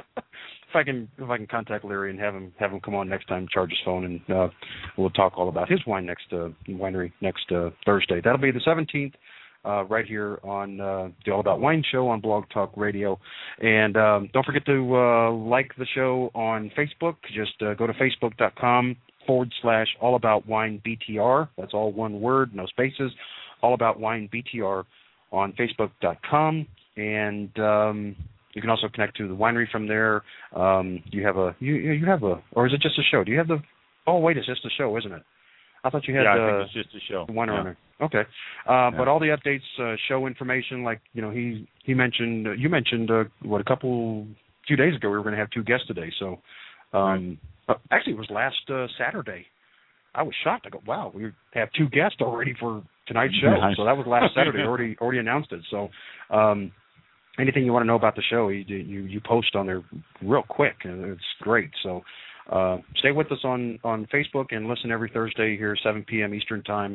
if I can, if I can contact Larry and have him have him come on next time, charge his phone, and uh, we'll talk all about his wine next uh, winery next uh, Thursday. That'll be the seventeenth, uh, right here on uh, the All About Wine Show on Blog Talk Radio. And um, don't forget to uh, like the show on Facebook. Just uh, go to facebook dot com forward slash All About Wine B T R. That's all one word, no spaces. All About Wine B T R on facebook dot com. And um, you can also connect to the winery from there. Um, you have a you you have a or is it just a show? Do you have the? Oh wait, it's just a show, isn't it? I thought you had. Yeah, I uh, think it's just a show. The winery. Yeah. Okay, uh, yeah. But all the updates, uh, show information, like you know, he he mentioned uh, you mentioned uh, what a couple few days ago we were going to have two guests today. So um, right. uh, actually, it was last uh, Saturday. I was shocked. I go, wow, we have two guests already for tonight's show. Nice. So that was last Saturday. already already announced it. So. Um, Anything you want to know about the show, you you, you post on there real quick, and it's great. So uh, stay with us on, on Facebook and listen every Thursday here, seven p.m. Eastern Time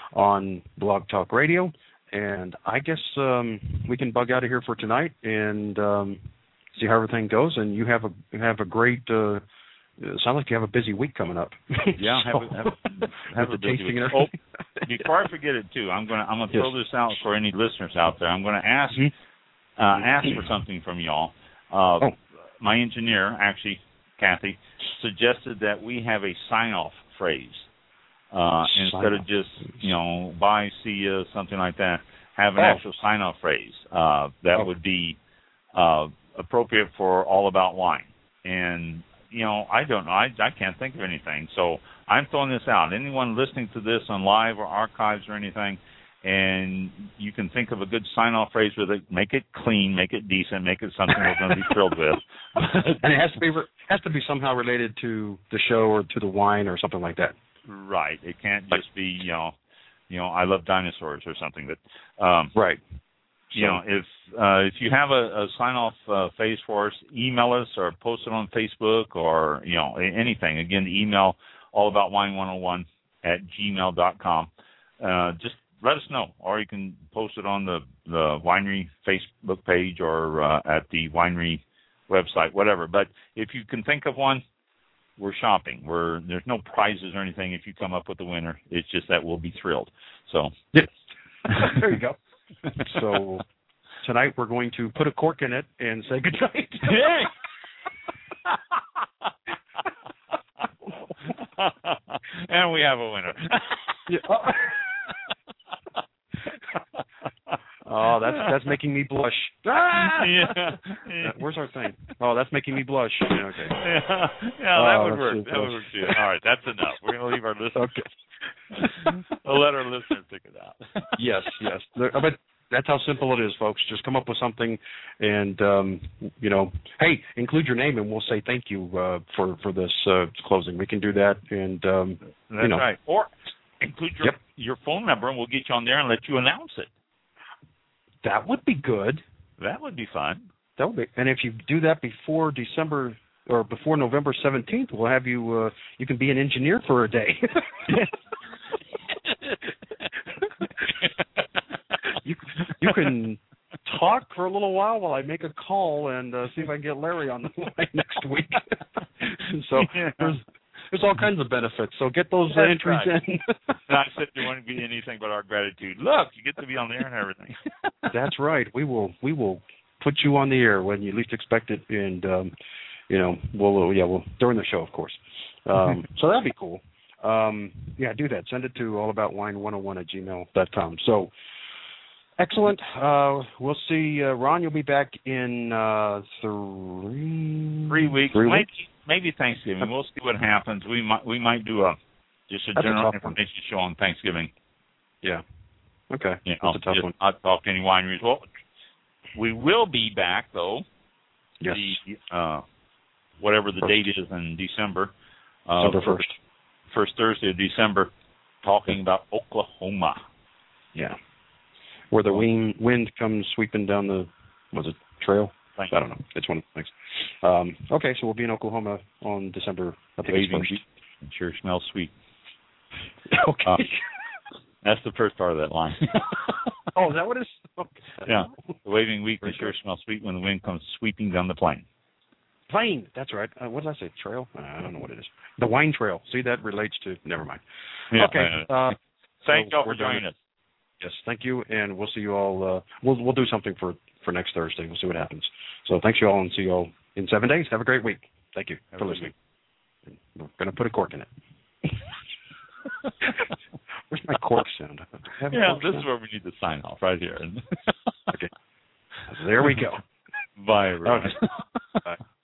on Blog Talk Radio. And I guess um, we can bug out of here for tonight and um, see how everything goes. And you have a you have a great. Uh, it sounds like you have a busy week coming up. Yeah, so, have a, have a, have a busy week. Oh, before I forget it too, I'm gonna I'm gonna yes. throw this out for any listeners out there. I'm gonna ask. Mm-hmm. Uh, ask for something from y'all. Uh, oh. My engineer, actually, Kathy, suggested that we have a sign-off phrase uh, sign instead off. of just, you know, bye, see ya, something like that. Have an oh. actual sign-off phrase uh, that oh. would be uh, appropriate for All About Wine. And, you know, I don't know. I, I can't think of anything. So I'm throwing this out. Anyone listening to this on live or archives or anything, and you can think of a good sign-off phrase with it. Make it clean, make it decent, make it something we're going to be thrilled with. And it has to be has to be somehow related to the show or to the wine or something like that. Right. It can't just be you know, you know, I love dinosaurs or something. But um, right. You so. know, if uh, if you have a, a sign-off uh, phrase for us, email us or post it on Facebook or you know anything. Again, the email allaboutwine one oh one at gmail dot com. Uh, just let us know, or you can post it on the, the winery Facebook page or uh, at the winery website, whatever. But if you can think of one, we're shopping. We're there's no prizes or anything if you come up with the winner. It's just that we'll be thrilled. So yeah. There you go. So tonight we're going to put a cork in it and say good night. And we have a winner. Yeah. Oh, that's that's that's making me blush. Ah! Yeah. Uh, where's our thing? Oh, that's making me blush. Yeah, okay. Yeah, yeah that oh, would work. That would work too. All right, that's enough. We're going to leave our listeners. Okay. We'll let our listeners pick it out. Yes, yes. But that's how simple it is, folks. Just come up with something, and um, you know, hey, include your name, and we'll say thank you uh, for for this uh, closing. We can do that, and um, that's you know, right. Or include your yep. your phone number, and we'll get you on there and let you announce it. That would be good. That would be fun. That would be, and if you do that before December or before November seventeenth, we'll have you. Uh, you can be an engineer for a day. you you can talk for a little while while I make a call and uh, see if I can get Larry on the line next week. So yeah. there's there's all kinds of benefits. So get those uh, entries right. in. Not that there won't be anything but our gratitude. Look, you get to be on there and everything. That's right. We will we will put you on the air when you least expect it, and um, you know we'll yeah we'll during the show, of course. Um, so that'd be cool. Um, yeah, do that. Send it to all about wine one oh one at gmail dot com. So excellent. Uh, we'll see. Uh, Ron, you'll be back in uh, three three weeks. Three maybe, weeks? maybe Thanksgiving. We'll see what happens. We might we might do a just a That's general a information one. show on Thanksgiving. Yeah. Okay. You know, That's a tough just, one. I'll talk to any wineries. Well, we will be back though. Yes. The, uh, whatever the first. date is in December. Uh, December first. First Thursday of December, talking about Oklahoma. Yeah. Where the wind, wind comes sweeping down the, was it trail? Thank I don't know. It's one of the things. Um, okay, so we'll be in Oklahoma on December, I think it's first. It sure smells sweet. Okay. Uh, that's the first part of that line. Oh, is that what it is? Okay. Yeah. The waving wheat can sure smell sweet when the wind comes sweeping down the plain. Plain. That's right. Uh, what did I say? Trail? Uh, I don't know what it is. The wine trail. See, that relates to, never mind. Yeah, okay. Uh, Thank so y'all for joining us. Yes, thank you, and we'll see you all. Uh, we'll we'll do something for, for next Thursday. We'll see what happens. So thanks you all, and see you all in seven days. Have a great week. Thank you Have for listening. Week. We're going to put a cork in it. Where's my cork sound? Yeah, cork this sound? is where we need to sign off, right here. Okay. There we go. Bye, everyone. Okay. Bye.